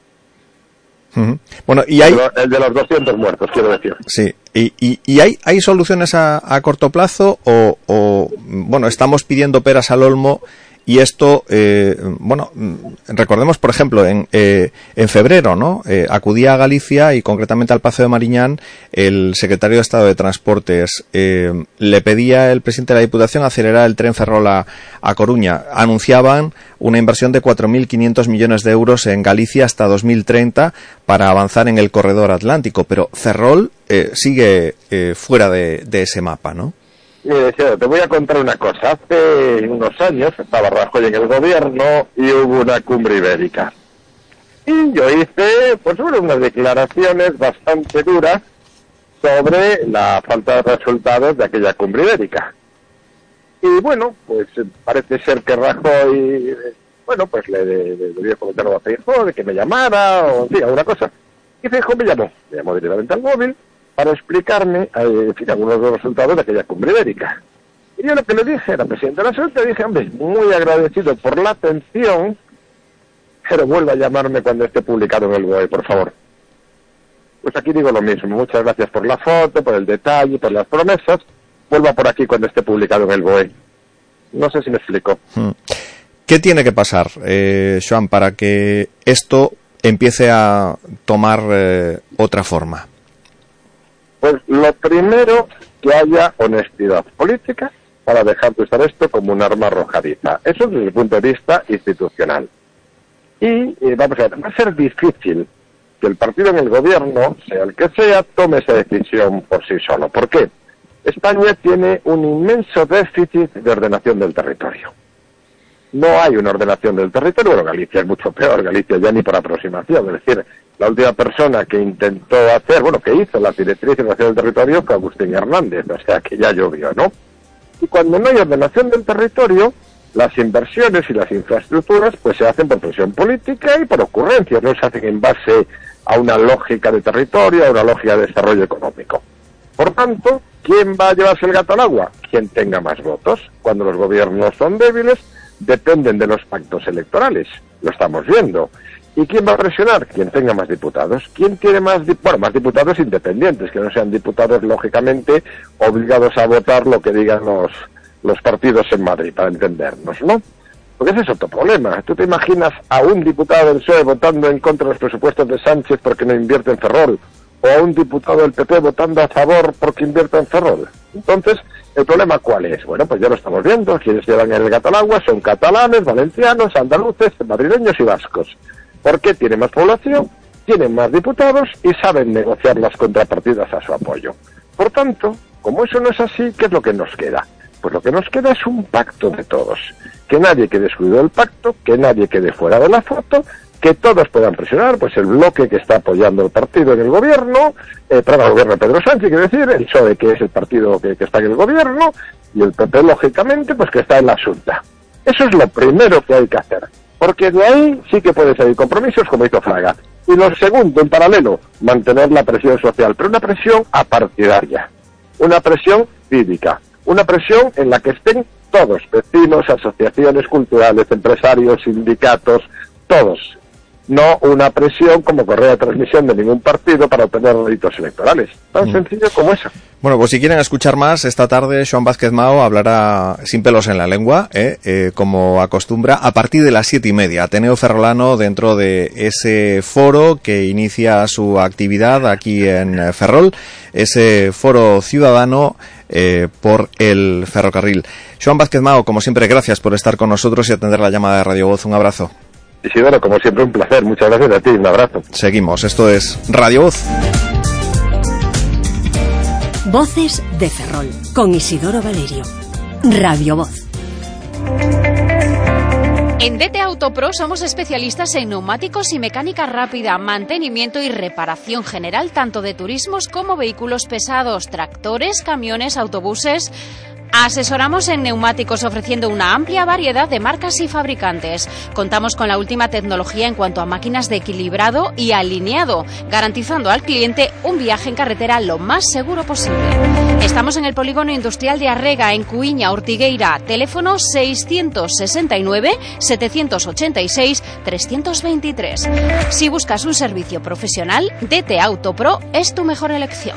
Bueno, y hay... el de los 200 muertos, quiero decir. Sí, y hay soluciones a corto plazo o bueno, estamos pidiendo peras al olmo. Y esto, bueno, recordemos, por ejemplo, en febrero, ¿no? Acudía a Galicia y concretamente al Pazo de Mariñán el secretario de Estado de Transportes. Le pedía el presidente de la Diputación acelerar el tren Ferrol a Coruña. Anunciaban una inversión de 4.500 millones de euros en Galicia hasta 2030 para avanzar en el corredor atlántico. Pero Ferrol sigue fuera de ese mapa, ¿no? Te voy a contar una cosa. Hace unos años estaba Rajoy en el gobierno y hubo una cumbre ibérica. Y yo hice, pues, unas declaraciones bastante duras sobre la falta de resultados de aquella cumbre ibérica. Y bueno, pues parece ser que Rajoy, bueno, pues le dio comentar a Feijóo de que me llamara o sí, alguna cosa. Y Feijóo me llamó directamente al móvil para explicarme, en fin, algunos de los resultados de aquella cumbre ibérica. Y yo lo que le dije, era presidente de la Junta, dije, hombre, muy agradecido por la atención, pero vuelva a llamarme cuando esté publicado en el BOE, por favor. Pues aquí digo lo mismo, muchas gracias por la foto, por el detalle, por las promesas, vuelva por aquí cuando esté publicado en el BOE. No sé si me explico. ¿Qué tiene que pasar, Joan, para que esto empiece a tomar otra forma? Pues lo primero, que haya honestidad política para dejar de usar esto como un arma arrojadiza. Eso desde el punto de vista institucional. Y vamos a ver, va a ser difícil que el partido en el gobierno, sea el que sea, tome esa decisión por sí solo. ¿Por qué? España tiene un inmenso déficit de ordenación del territorio. No hay una ordenación del territorio. Bueno, Galicia es mucho peor, Galicia ya ni por aproximación. Es decir, la última persona que intentó hacer, bueno, que hizo las directrices de ordenación del territorio fue Agustín Hernández, o sea que ya llovió, ¿no? Y cuando no hay ordenación del territorio, las inversiones y las infraestructuras pues se hacen por presión política y por ocurrencias, no se hacen en base a una lógica de territorio, a una lógica de desarrollo económico. Por tanto, ¿quién va a llevarse el gato al agua? Quien tenga más votos. Cuando los gobiernos son débiles, dependen de los pactos electorales, lo estamos viendo. ¿Y quién va a presionar? Quien tenga más diputados. ¿Quién tiene más más diputados independientes, que no sean diputados, lógicamente, obligados a votar lo que digan los partidos en Madrid, para entendernos, ¿no? Porque ese es otro problema. ¿Tú te imaginas a un diputado del PSOE votando en contra de los presupuestos de Sánchez porque no invierte en Ferrol? ¿O a un diputado del PP votando a favor porque invierte en Ferrol? Entonces, ¿el problema cuál es? Bueno, pues ya lo estamos viendo. Quienes llevan el gato al agua son catalanes, valencianos, andaluces, madrileños y vascos. Porque tienen más población, tienen más diputados y saben negociar las contrapartidas a su apoyo. Por tanto, como eso no es así, ¿qué es lo que nos queda? Pues lo que nos queda es un pacto de todos. Que nadie quede excluido del pacto, que nadie quede fuera de la foto, que todos puedan presionar, pues el bloque que está apoyando el partido en el gobierno, para el gobierno de Pedro Sánchez, quiero decir, el PSOE, que es el partido que está en el gobierno, y el PP, lógicamente, pues que está en la Junta. Eso es lo primero que hay que hacer. Porque de ahí sí que puede salir compromisos, como hizo Fraga. Y lo segundo, en paralelo, mantener la presión social, pero una presión apartidaria, una presión cívica, una presión en la que estén todos, vecinos, asociaciones culturales, empresarios, sindicatos, todos. No una presión como correa de transmisión de ningún partido para obtener réditos electorales. Tan sencillo como eso. Bueno, pues si quieren escuchar más, esta tarde Joan Vázquez Mao hablará sin pelos en la lengua, como acostumbra, a partir de las 7:30. Ateneo Ferrolano, dentro de ese foro que inicia su actividad aquí en Ferrol, ese foro ciudadano por el ferrocarril. Joan Vázquez Mao, como siempre, gracias por estar con nosotros y atender la llamada de Radio Voz. Un abrazo. Isidoro, como siempre, un placer. Muchas gracias a ti. Un abrazo. Seguimos. Esto es Radio Voz. Voces de Ferrol, con Isidoro Valerio. Radio Voz. En DT Autopro somos especialistas en neumáticos y mecánica rápida, mantenimiento y reparación general tanto de turismos como vehículos pesados, tractores, camiones, autobuses. Asesoramos en neumáticos ofreciendo una amplia variedad de marcas y fabricantes. Contamos con la última tecnología en cuanto a máquinas de equilibrado y alineado, garantizando al cliente un viaje en carretera lo más seguro posible. Estamos en el Polígono Industrial de Arrega, en Cuíña, Ortigueira. Teléfono 669-786-323. Si buscas un servicio profesional, DT Autopro es tu mejor elección.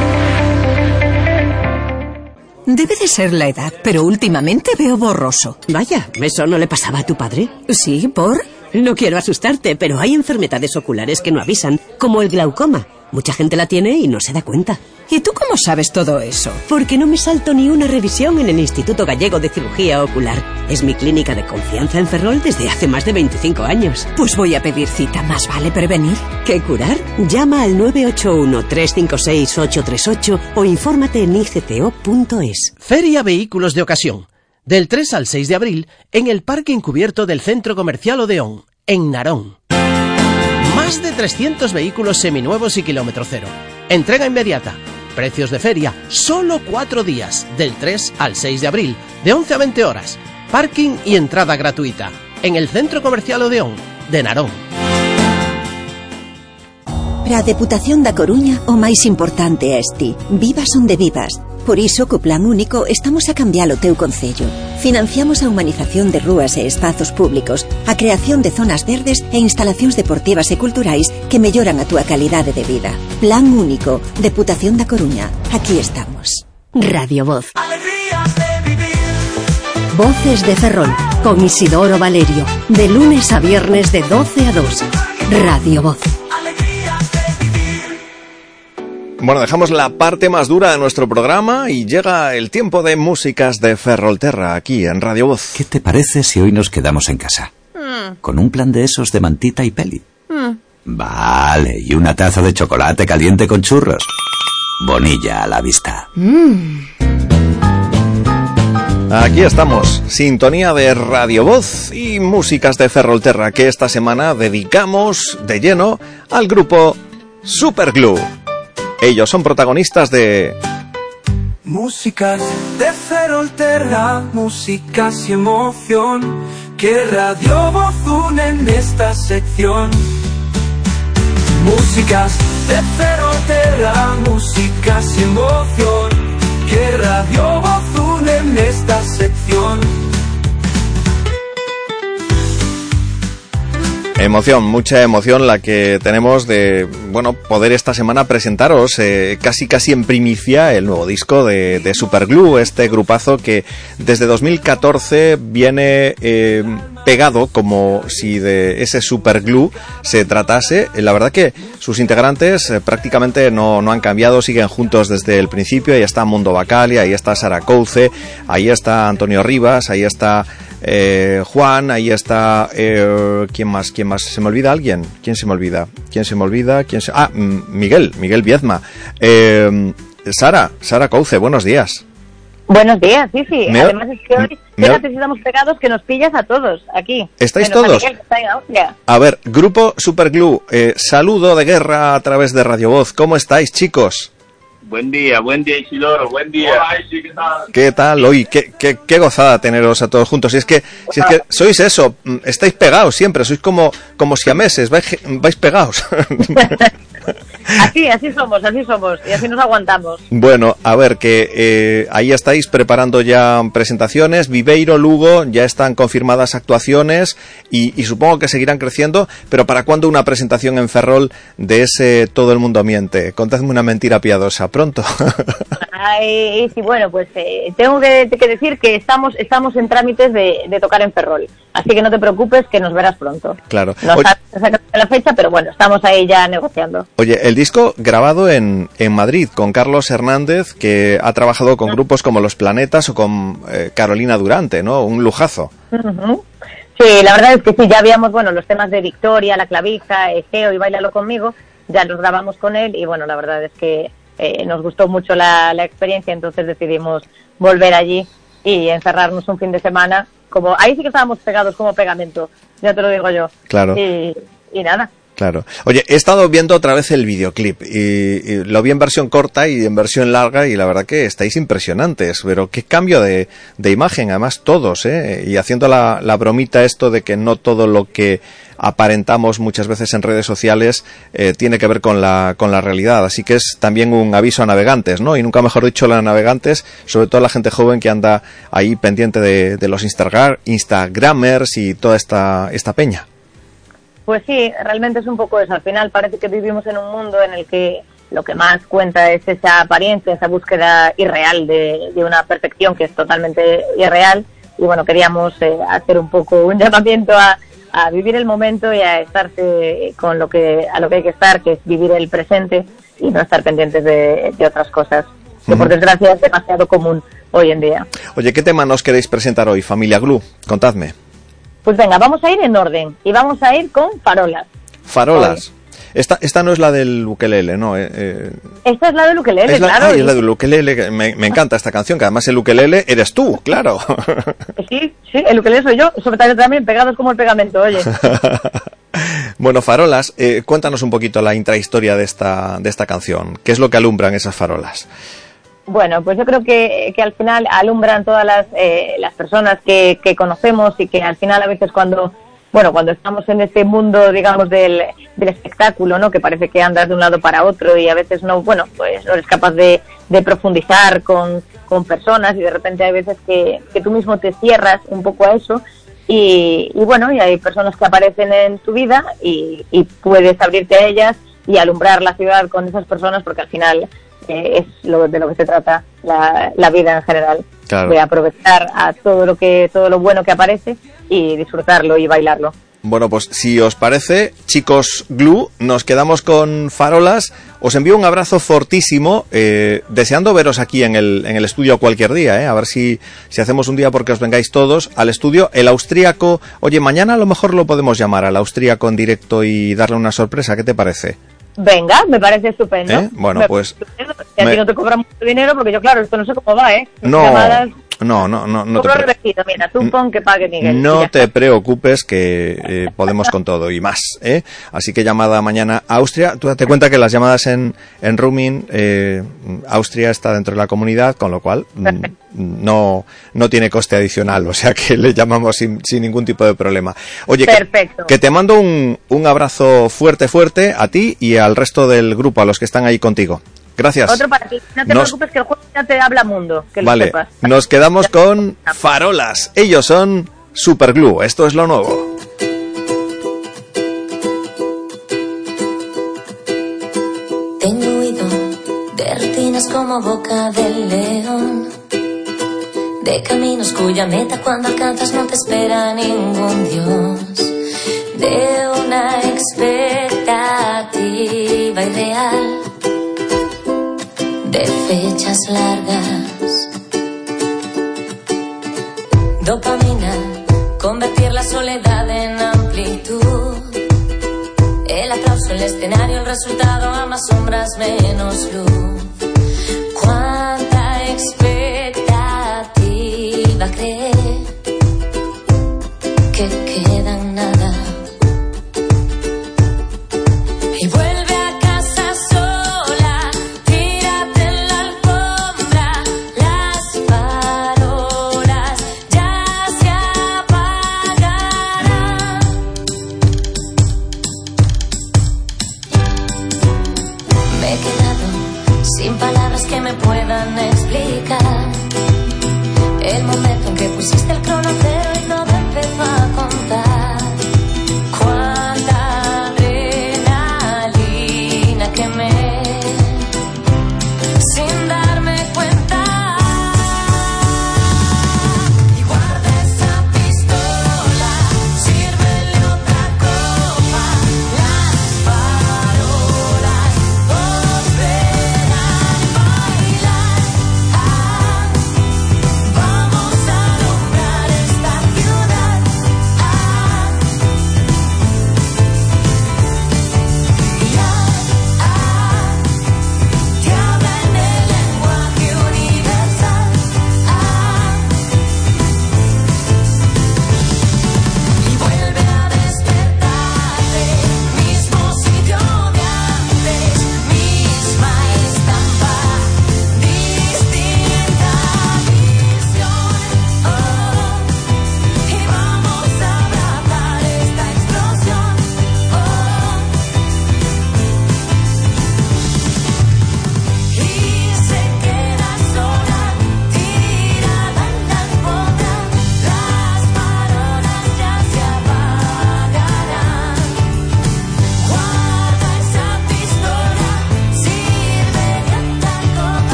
Debe de ser la edad, pero últimamente veo borroso. Vaya, ¿eso no le pasaba a tu padre? Sí, ¿por? No quiero asustarte, pero hay enfermedades oculares que no avisan, como el glaucoma. Mucha gente la tiene y no se da cuenta. ¿Y tú cómo sabes todo eso? Porque no me salto ni una revisión en el Instituto Gallego de Cirugía Ocular. Es mi clínica de confianza en Ferrol desde hace más de 25 años. Pues voy a pedir cita. ¿Más vale prevenir que curar? Llama al 981-356-838 o infórmate en icto.es. Feria Vehículos de Ocasión. Del 3 al 6 de abril en el parque encubierto del Centro Comercial Odeón, en Narón. Más de 300 vehículos seminuevos y kilómetro cero. Entrega inmediata. Precios de feria, solo 4 días, del 3 al 6 de abril, de 11 a 20 horas. Parking y entrada gratuita. En el Centro Comercial Odeón, de Narón. Para a Deputación da Coruña, o máis importante é ti. Vivas onde vivas. Por iso, co Plan Único, estamos a cambiar o teu concello. Financiamos a humanización de rúas e espazos públicos, a creación de zonas verdes e instalacións deportivas e culturais que melloran a túa calidade de vida. Plan Único, Deputación da Coruña. Aquí estamos. Radio Voz. Voces de Ferrol, con Isidoro Valerio. De lunes a viernes de 12 a 2. Radio Voz. Bueno, dejamos la parte más dura de nuestro programa y llega el tiempo de músicas de Ferrolterra aquí en Radio Voz. ¿Qué te parece si hoy nos quedamos en casa? Con un plan de esos de mantita y peli. Vale, y una taza de chocolate caliente con churros. Bonilla a la vista. Aquí estamos, sintonía de Radio Voz y músicas de Ferrolterra, que esta semana dedicamos de lleno al grupo Superglue. Ellos son protagonistas de... Músicas de Ferrolterra, músicas y emoción, que Radio Voz une en esta sección. Músicas de Ferrolterra, músicas y emoción, que Radio Voz une en esta sección. Emoción, mucha emoción la que tenemos de, bueno, poder esta semana presentaros casi en primicia el nuevo disco de Superglue, este grupazo que desde 2014 viene pegado como si de ese Superglue se tratase. La verdad que sus integrantes prácticamente no han cambiado, siguen juntos desde el principio. Ahí está Mundo Bacali, ahí está Sara Couce, ahí está Antonio Rivas, ahí está Juan, ahí está ¿quién más? ¿Se me olvida alguien? ¿Quién se me olvida? Miguel Viezma. Sara Couce, buenos días. Buenos días, sí. Además es que hoy estamos pegados, que nos pillas a todos aquí. ¿Estáis todos? A ver, grupo Superglue, saludo de guerra a través de Radio Voz. ¿Cómo estáis, chicos? Buen día Isidoro, buen día. Hola, ¿qué tal? Hoy, qué gozada teneros a todos juntos. Si es que sois eso, estáis pegados siempre, sois como siameses, vais pegados. Así somos, y así nos aguantamos. Bueno, a ver, que ahí estáis preparando ya presentaciones. Viveiro, Lugo, ya están confirmadas actuaciones y supongo que seguirán creciendo, pero ¿para cuándo una presentación en Ferrol de ese Todo el mundo miente? Contadme una mentira piadosa, pronto. Ay, sí, bueno, pues tengo que decir que estamos en trámites de tocar en Ferrol, así que no te preocupes, que nos verás pronto. Claro. No sabes exactamente la fecha, pero bueno, estamos ahí ya negociando. Oye, el disco grabado en Madrid con Carlos Hernández, que ha trabajado con grupos como Los Planetas o con Carolina Durante, ¿no? Un lujazo. Uh-huh. Sí, la verdad es que sí, ya habíamos, los temas de Victoria, La Clavija, Geo y Báilalo conmigo, ya los grabamos con él y bueno, la verdad es que nos gustó mucho la experiencia, entonces decidimos volver allí y encerrarnos un fin de semana. Ahí sí que estábamos pegados como pegamento, ya te lo digo yo. Claro. Y nada. Claro. Oye, he estado viendo otra vez el videoclip y lo vi en versión corta y en versión larga y la verdad que estáis impresionantes, pero qué cambio de imagen, además todos, y haciendo la bromita esto de que no todo lo que aparentamos muchas veces en redes sociales tiene que ver con la realidad, así que es también un aviso a navegantes, ¿no? Y nunca mejor dicho a navegantes, sobre todo a la gente joven que anda ahí pendiente de los Instagramers y toda esta peña. Pues sí, realmente es un poco eso. Al final parece que vivimos en un mundo en el que lo que más cuenta es esa apariencia, esa búsqueda irreal de una perfección que es totalmente irreal. Y bueno, queríamos hacer un poco un llamamiento a vivir el momento y a estarse con a lo que hay que estar, que es vivir el presente y no estar pendientes de otras cosas, que por desgracia es demasiado común hoy en día. Oye, ¿qué tema nos queréis presentar hoy, Familia Glue? Contadme. Pues venga, vamos a ir en orden y vamos a ir con Farolas. Farolas. Esta no es la del ukelele, ¿no? Esta es la del ukelele, claro. Es la del ukelele. Me encanta esta canción, que además el ukelele eres tú, claro. Sí, el ukelele soy yo. Sobre todo también pegados como el pegamento, oye. Bueno, Farolas, cuéntanos un poquito la intrahistoria de esta canción. ¿Qué es lo que alumbran esas farolas? Bueno, pues yo creo que al final alumbran todas las personas que conocemos y que al final a veces cuando estamos en este mundo, digamos, del espectáculo, ¿no? Que parece que andas de un lado para otro y a veces no eres capaz de profundizar con personas y de repente hay veces que tú mismo te cierras un poco a eso y hay personas que aparecen en tu vida y puedes abrirte a ellas y alumbrar la ciudad con esas personas porque al final es de lo que se trata la vida en general, claro. De aprovechar a todo lo bueno que aparece y disfrutarlo y bailarlo. Bueno, pues si os parece, chicos Glue, nos quedamos con Farolas. Os envío un abrazo fortísimo, deseando veros aquí en el estudio cualquier día, a ver si hacemos un día porque os vengáis todos al estudio. El austríaco, oye, mañana a lo mejor lo podemos llamar al austríaco en directo y darle una sorpresa, ¿qué te parece? Venga, me parece estupendo. Bueno, pues... Y a ti no te cobran mucho dinero porque yo, claro, esto no sé cómo va, No. Llamadas... No te revertido, mira, tú pon que pague Miguel. No te preocupes que podemos con todo y más, Así que llamada mañana a Austria. Tú date cuenta que las llamadas en roaming, Austria está dentro de la comunidad, con lo cual no tiene coste adicional, o sea que le llamamos sin ningún tipo de problema. Oye, que te mando un abrazo fuerte a ti y al resto del grupo, a los que están ahí contigo. Gracias. Otro para ti. No te preocupes que el juego ya te habla mundo. Que vale, lo sepas. Nos quedamos con Farolas. Ellos son Superglue. Esto es lo nuevo. Tengo oído de rutinas como boca del león, de caminos cuya meta cuando alcanzas no te espera ningún dios, de una expectativa irreal, de fechas largas, dopamina, convertir la soledad en amplitud, el aplauso, el escenario, el resultado, a más sombras, menos luz. Cuánta expectativa cree que queda en nada. Y vuelve a casa sola, tírate en la alfombra, las farolas ya se apagarán. Me he quedado sin palabras que me puedan explicar el momento en que pusiste el crono cero y todo empezó a contar. Cuánta adrenalina quemé sin darme cuenta. Y guarda esa pistola, sírvele otra copa, las farolas os verán bailar. Vamos a alumbrar esta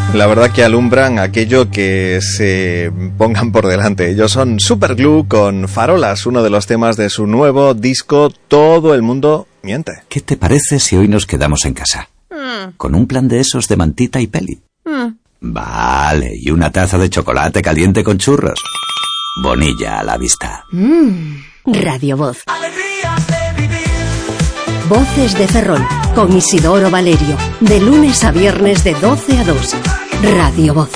La verdad que alumbran aquello que se pongan por delante. Ellos son Superglue con Farolas, uno de los temas de su nuevo disco Todo el mundo miente. ¿Qué te parece si hoy nos quedamos en casa? Con un plan de esos de mantita y peli. Vale, y una taza de chocolate caliente con churros. Bonilla a la vista. Radio Voz. Voces de Ferrol, con Isidoro Valerio. De lunes a viernes de 12 a 2. Radio Voz.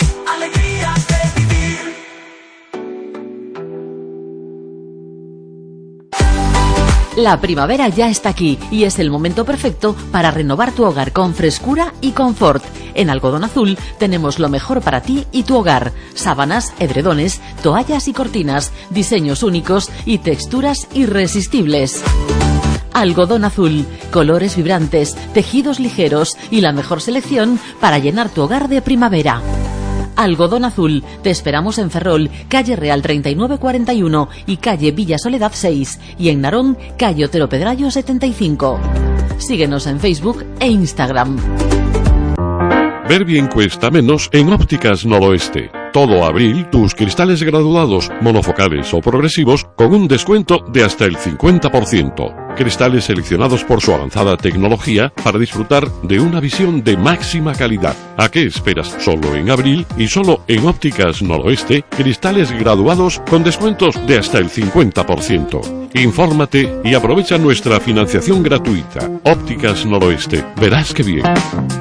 La primavera ya está aquí y es el momento perfecto para renovar tu hogar con frescura y confort. En Algodón Azul tenemos lo mejor para ti y tu hogar. Sábanas, edredones, toallas y cortinas, diseños únicos y texturas irresistibles. Algodón Azul, colores vibrantes, tejidos ligeros y la mejor selección para llenar tu hogar de primavera. Algodón Azul, te esperamos en Ferrol, calle Real 3941 y calle Villa Soledad 6, y en Narón, calle Otero Pedrayo 75. Síguenos en Facebook e Instagram. Ver bien cuesta menos en Ópticas Noroeste. Todo abril, tus cristales graduados, monofocales o progresivos con un descuento de hasta el 50%. Cristales seleccionados por su avanzada tecnología para disfrutar de una visión de máxima calidad. ¿A qué esperas? Solo en abril y solo en Ópticas Noroeste, cristales graduados con descuentos de hasta el 50%. Infórmate y aprovecha nuestra financiación gratuita. Ópticas Noroeste. Verás qué bien.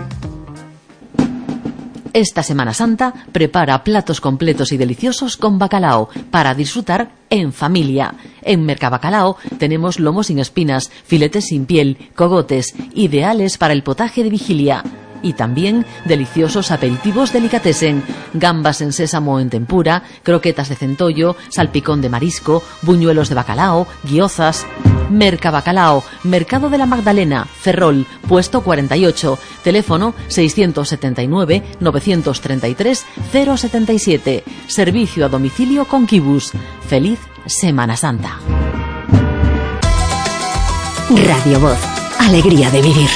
Esta Semana Santa prepara platos completos y deliciosos con bacalao para disfrutar en familia. En Mercabacalao tenemos lomos sin espinas, filetes sin piel, cogotes, ideales para el potaje de vigilia. Y también deliciosos aperitivos delicatessen, gambas en sésamo en tempura, croquetas de centollo, salpicón de marisco, buñuelos de bacalao, guiozas. Mercabacalao, Mercado de la Magdalena, Ferrol, puesto 48, teléfono 679-933-077, servicio a domicilio con Kibus. Feliz Semana Santa. Radio Voz, alegría de vivir.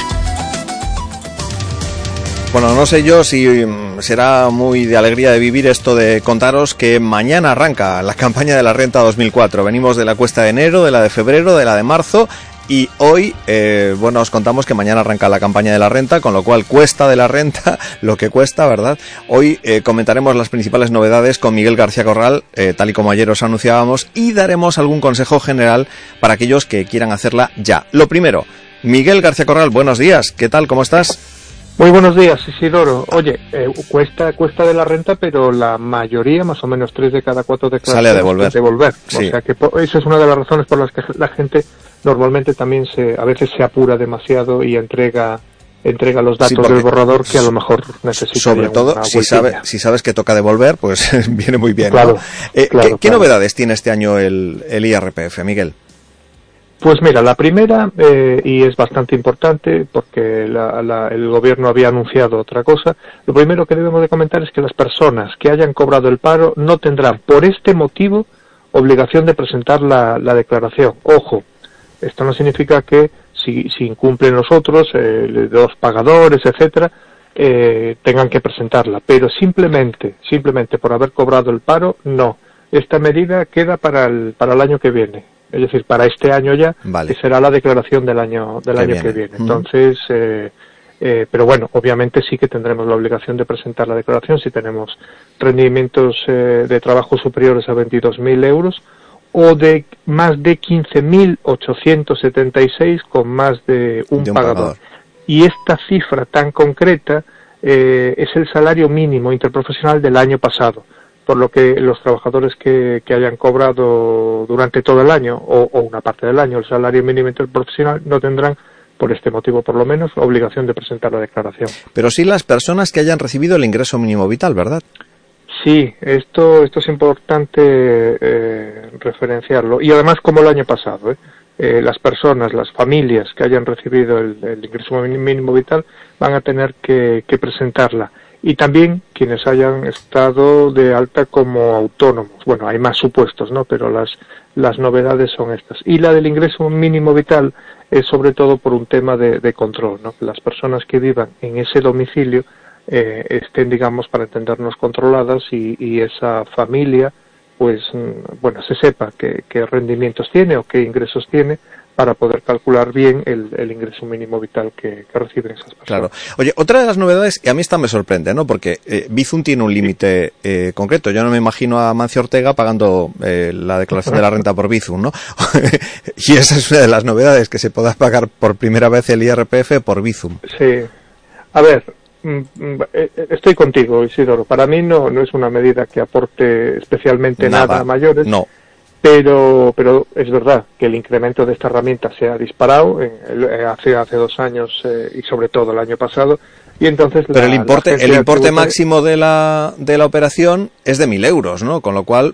Bueno, no sé yo si será muy de alegría de vivir esto de contaros que mañana arranca la campaña de la renta 2004. Venimos de la cuesta de enero, de la de febrero, de la de marzo y hoy, os contamos que mañana arranca la campaña de la renta, con lo cual cuesta de la renta lo que cuesta, ¿verdad? Hoy comentaremos las principales novedades con Miguel García Corral, tal y como ayer os anunciábamos, y daremos algún consejo general para aquellos que quieran hacerla ya. Lo primero, Miguel García Corral, buenos días, ¿qué tal? ¿Cómo estás? Muy buenos días, Isidoro. Oye, cuesta de la renta, pero la mayoría, más o menos 3 de cada 4 declaraciones, sale a devolver. Sí. O sea que eso es una de las razones por las que la gente normalmente también a veces se apura demasiado y entrega los datos del borrador que a lo mejor necesita. Sobre todo, si sabes que toca devolver, pues viene muy bien, claro, ¿no? ¿Qué novedades tiene este año el IRPF, Miguel? Pues mira, la primera, y es bastante importante porque el gobierno había anunciado otra cosa, lo primero que debemos de comentar es que las personas que hayan cobrado el paro no tendrán por este motivo obligación de presentar la declaración. Ojo, esto no significa que si incumplen los otros, los pagadores, etcétera, tengan que presentarla, pero simplemente por haber cobrado el paro, no. Esta medida queda para el año que viene. Es decir, para este año ya, vale, que será la declaración del año que viene. Entonces, pero bueno, obviamente sí que tendremos la obligación de presentar la declaración si tenemos rendimientos de trabajo superiores a 22.000 euros o de más de 15.876 con más de un pagador. Y esta cifra tan concreta es el salario mínimo interprofesional del año pasado, por lo que los trabajadores que hayan cobrado durante todo el año o una parte del año el salario mínimo interprofesional no tendrán, por este motivo por lo menos, obligación de presentar la declaración. Pero sí las personas que hayan recibido el ingreso mínimo vital, ¿verdad? Sí, esto es importante referenciarlo. Y además, como el año pasado, las personas, las familias que hayan recibido el ingreso mínimo vital van a tener que presentarla. Y también quienes hayan estado de alta como autónomos. Bueno, hay más supuestos, ¿no? Pero las novedades son estas. Y la del ingreso mínimo vital es sobre todo por un tema de control, ¿no? Las personas que vivan en ese domicilio estén, digamos, para entendernos, controladas y esa familia, pues, bueno, se sepa qué rendimientos tiene o qué ingresos tiene, para poder calcular bien el ingreso mínimo vital que reciben esas personas. Claro. Oye, otra de las novedades, y a mí esta me sorprende, ¿no? Porque Bizum tiene un límite concreto. Yo no me imagino a Mancio Ortega pagando la declaración de la renta por Bizum, ¿no? Y esa es una de las novedades, que se pueda pagar por primera vez el IRPF por Bizum. Sí. A ver, estoy contigo, Isidoro. Para mí no es una medida que aporte especialmente nada a mayores. No. Pero es verdad que el incremento de esta herramienta se ha disparado hace 2 años y sobre todo el año pasado, y entonces pero el importe máximo de la operación es de 1.000 euros, ¿no? Con lo cual,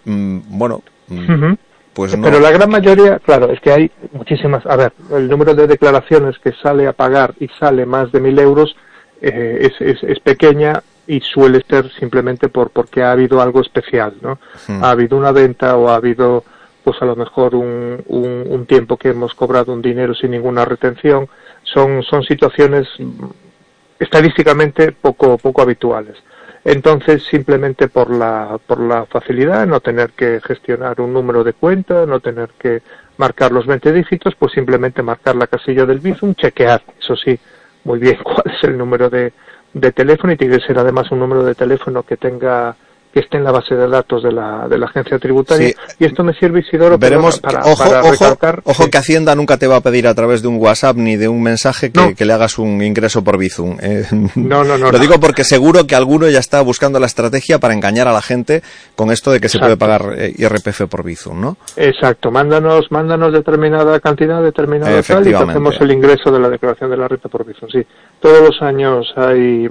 pues no. Pero la gran mayoría, claro, es que hay muchísimas. A ver, el número de declaraciones que sale a pagar y sale más de 1.000 euros es pequeña, y suele ser simplemente porque ha habido algo especial, ¿no? Ha habido una venta o ha habido, pues a lo mejor un tiempo que hemos cobrado un dinero sin ninguna retención. Son situaciones estadísticamente poco habituales. Entonces, simplemente por la facilidad, no tener que gestionar un número de cuenta, no tener que marcar los 20 dígitos, pues simplemente marcar la casilla del Bizum, chequear, eso sí, muy bien cuál es el número de teléfono, y tiene que ser además un número de teléfono que esté en la base de datos de la agencia tributaria. Sí. Y esto me sirve, Isidoro, veremos, para recalcar. Ojo, que Hacienda nunca te va a pedir a través de un WhatsApp ni de un mensaje que le hagas un ingreso por Bizum. No. Lo digo porque seguro que alguno ya está buscando la estrategia para engañar a la gente con esto de que se puede pagar IRPF por Bizum, ¿no? Exacto. Mándanos determinada cantidad, determinada tal, y hacemos el ingreso de la declaración de la renta por Bizum. Sí. Todos los años hay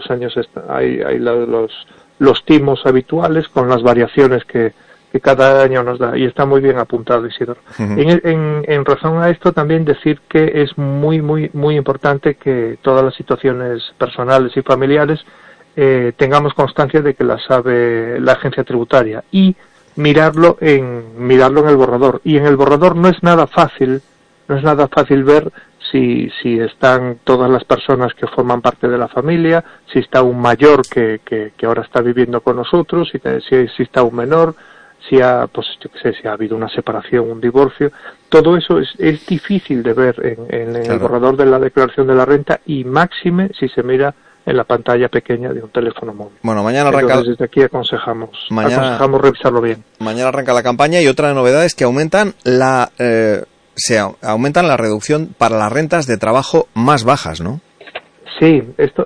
los timos habituales con las variaciones que cada año nos da, y está muy bien apuntado, Isidoro. En razón a esto, también decir que es muy importante que todas las situaciones personales y familiares tengamos constancia de que las sabe la agencia tributaria, y mirarlo en el borrador. Y en el borrador no es nada fácil ver si están todas las personas que forman parte de la familia, si está un mayor que ahora está viviendo con nosotros, si está un menor, si ha habido una separación, un divorcio. Todo eso es difícil de ver en el borrador de la declaración de la renta, y máxime si se mira en la pantalla pequeña de un teléfono móvil. Bueno, mañana arranca. Entonces, desde aquí aconsejamos revisarlo bien. Mañana arranca la campaña, y otra novedad es que aumentan la reducción para las rentas de trabajo más bajas, ¿no? Sí, esto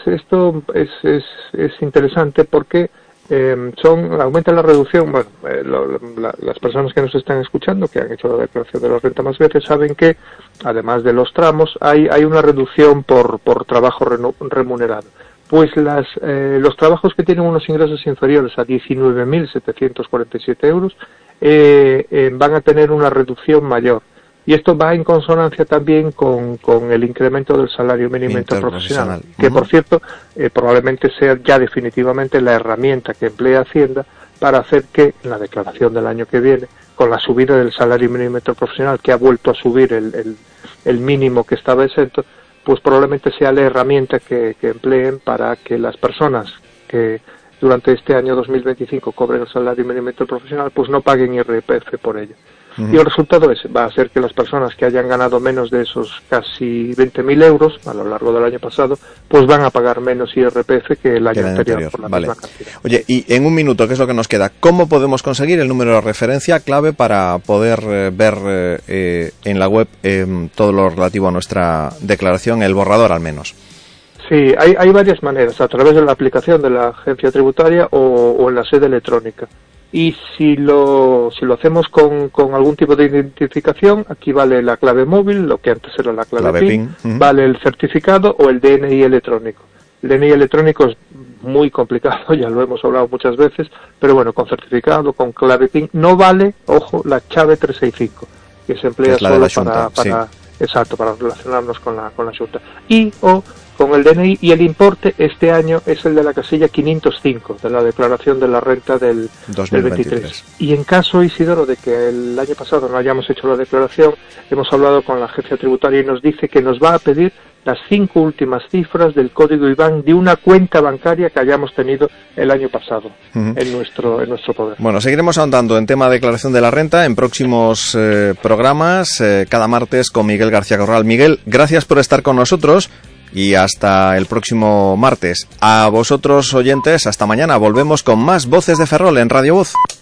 es interesante porque aumenta la reducción. Bueno, las personas que nos están escuchando, que han hecho la declaración de la renta más veces, saben que además de los tramos hay una reducción por trabajo remunerado. Pues los trabajos que tienen unos ingresos inferiores a 19.747 euros van a tener una reducción mayor. Y esto va en consonancia también con el incremento del salario mínimo interprofesional, que por cierto probablemente sea ya definitivamente la herramienta que emplea Hacienda para hacer que en la declaración del año que viene, con la subida del salario mínimo interprofesional, que ha vuelto a subir el mínimo que estaba exento, pues probablemente sea la herramienta que empleen para que las personas que durante este año 2025 cobren el salario mínimo interprofesional, pues no paguen IRPF por ello. Y el resultado va a ser que las personas que hayan ganado menos de esos casi 20.000 euros a lo largo del año pasado, pues van a pagar menos IRPF que el año anterior por la misma cantidad. Oye, y en un minuto, ¿qué es lo que nos queda? ¿Cómo podemos conseguir el número de referencia clave para poder ver en la web todo lo relativo a nuestra declaración, el borrador al menos? Sí, hay varias maneras, a través de la aplicación de la agencia tributaria o en la sede electrónica. Y si lo hacemos con algún tipo de identificación, aquí vale la clave móvil, lo que antes era la clave PIN. Vale el certificado o el DNI electrónico. El DNI electrónico es muy complicado, ya lo hemos hablado muchas veces, pero bueno, con certificado, con clave PIN, no vale, ojo, la chave 365, que se emplea solo para relacionarnos con la Xunta. Y o con el DNI, y el importe este año es el de la casilla 505 de la declaración de la renta del 23. Y en caso, Isidoro, de que el año pasado no hayamos hecho la declaración, hemos hablado con la agencia tributaria y nos dice que nos va a pedir las 5 últimas cifras del código IBAN de una cuenta bancaria que hayamos tenido el año pasado en nuestro poder. Bueno, seguiremos ahondando en tema de declaración de la renta en próximos programas, cada martes con Miguel García Corral. Miguel, gracias por estar con nosotros y hasta el próximo martes. A vosotros, oyentes, hasta mañana. Volvemos con más Voces de Ferrol en Radio Voz.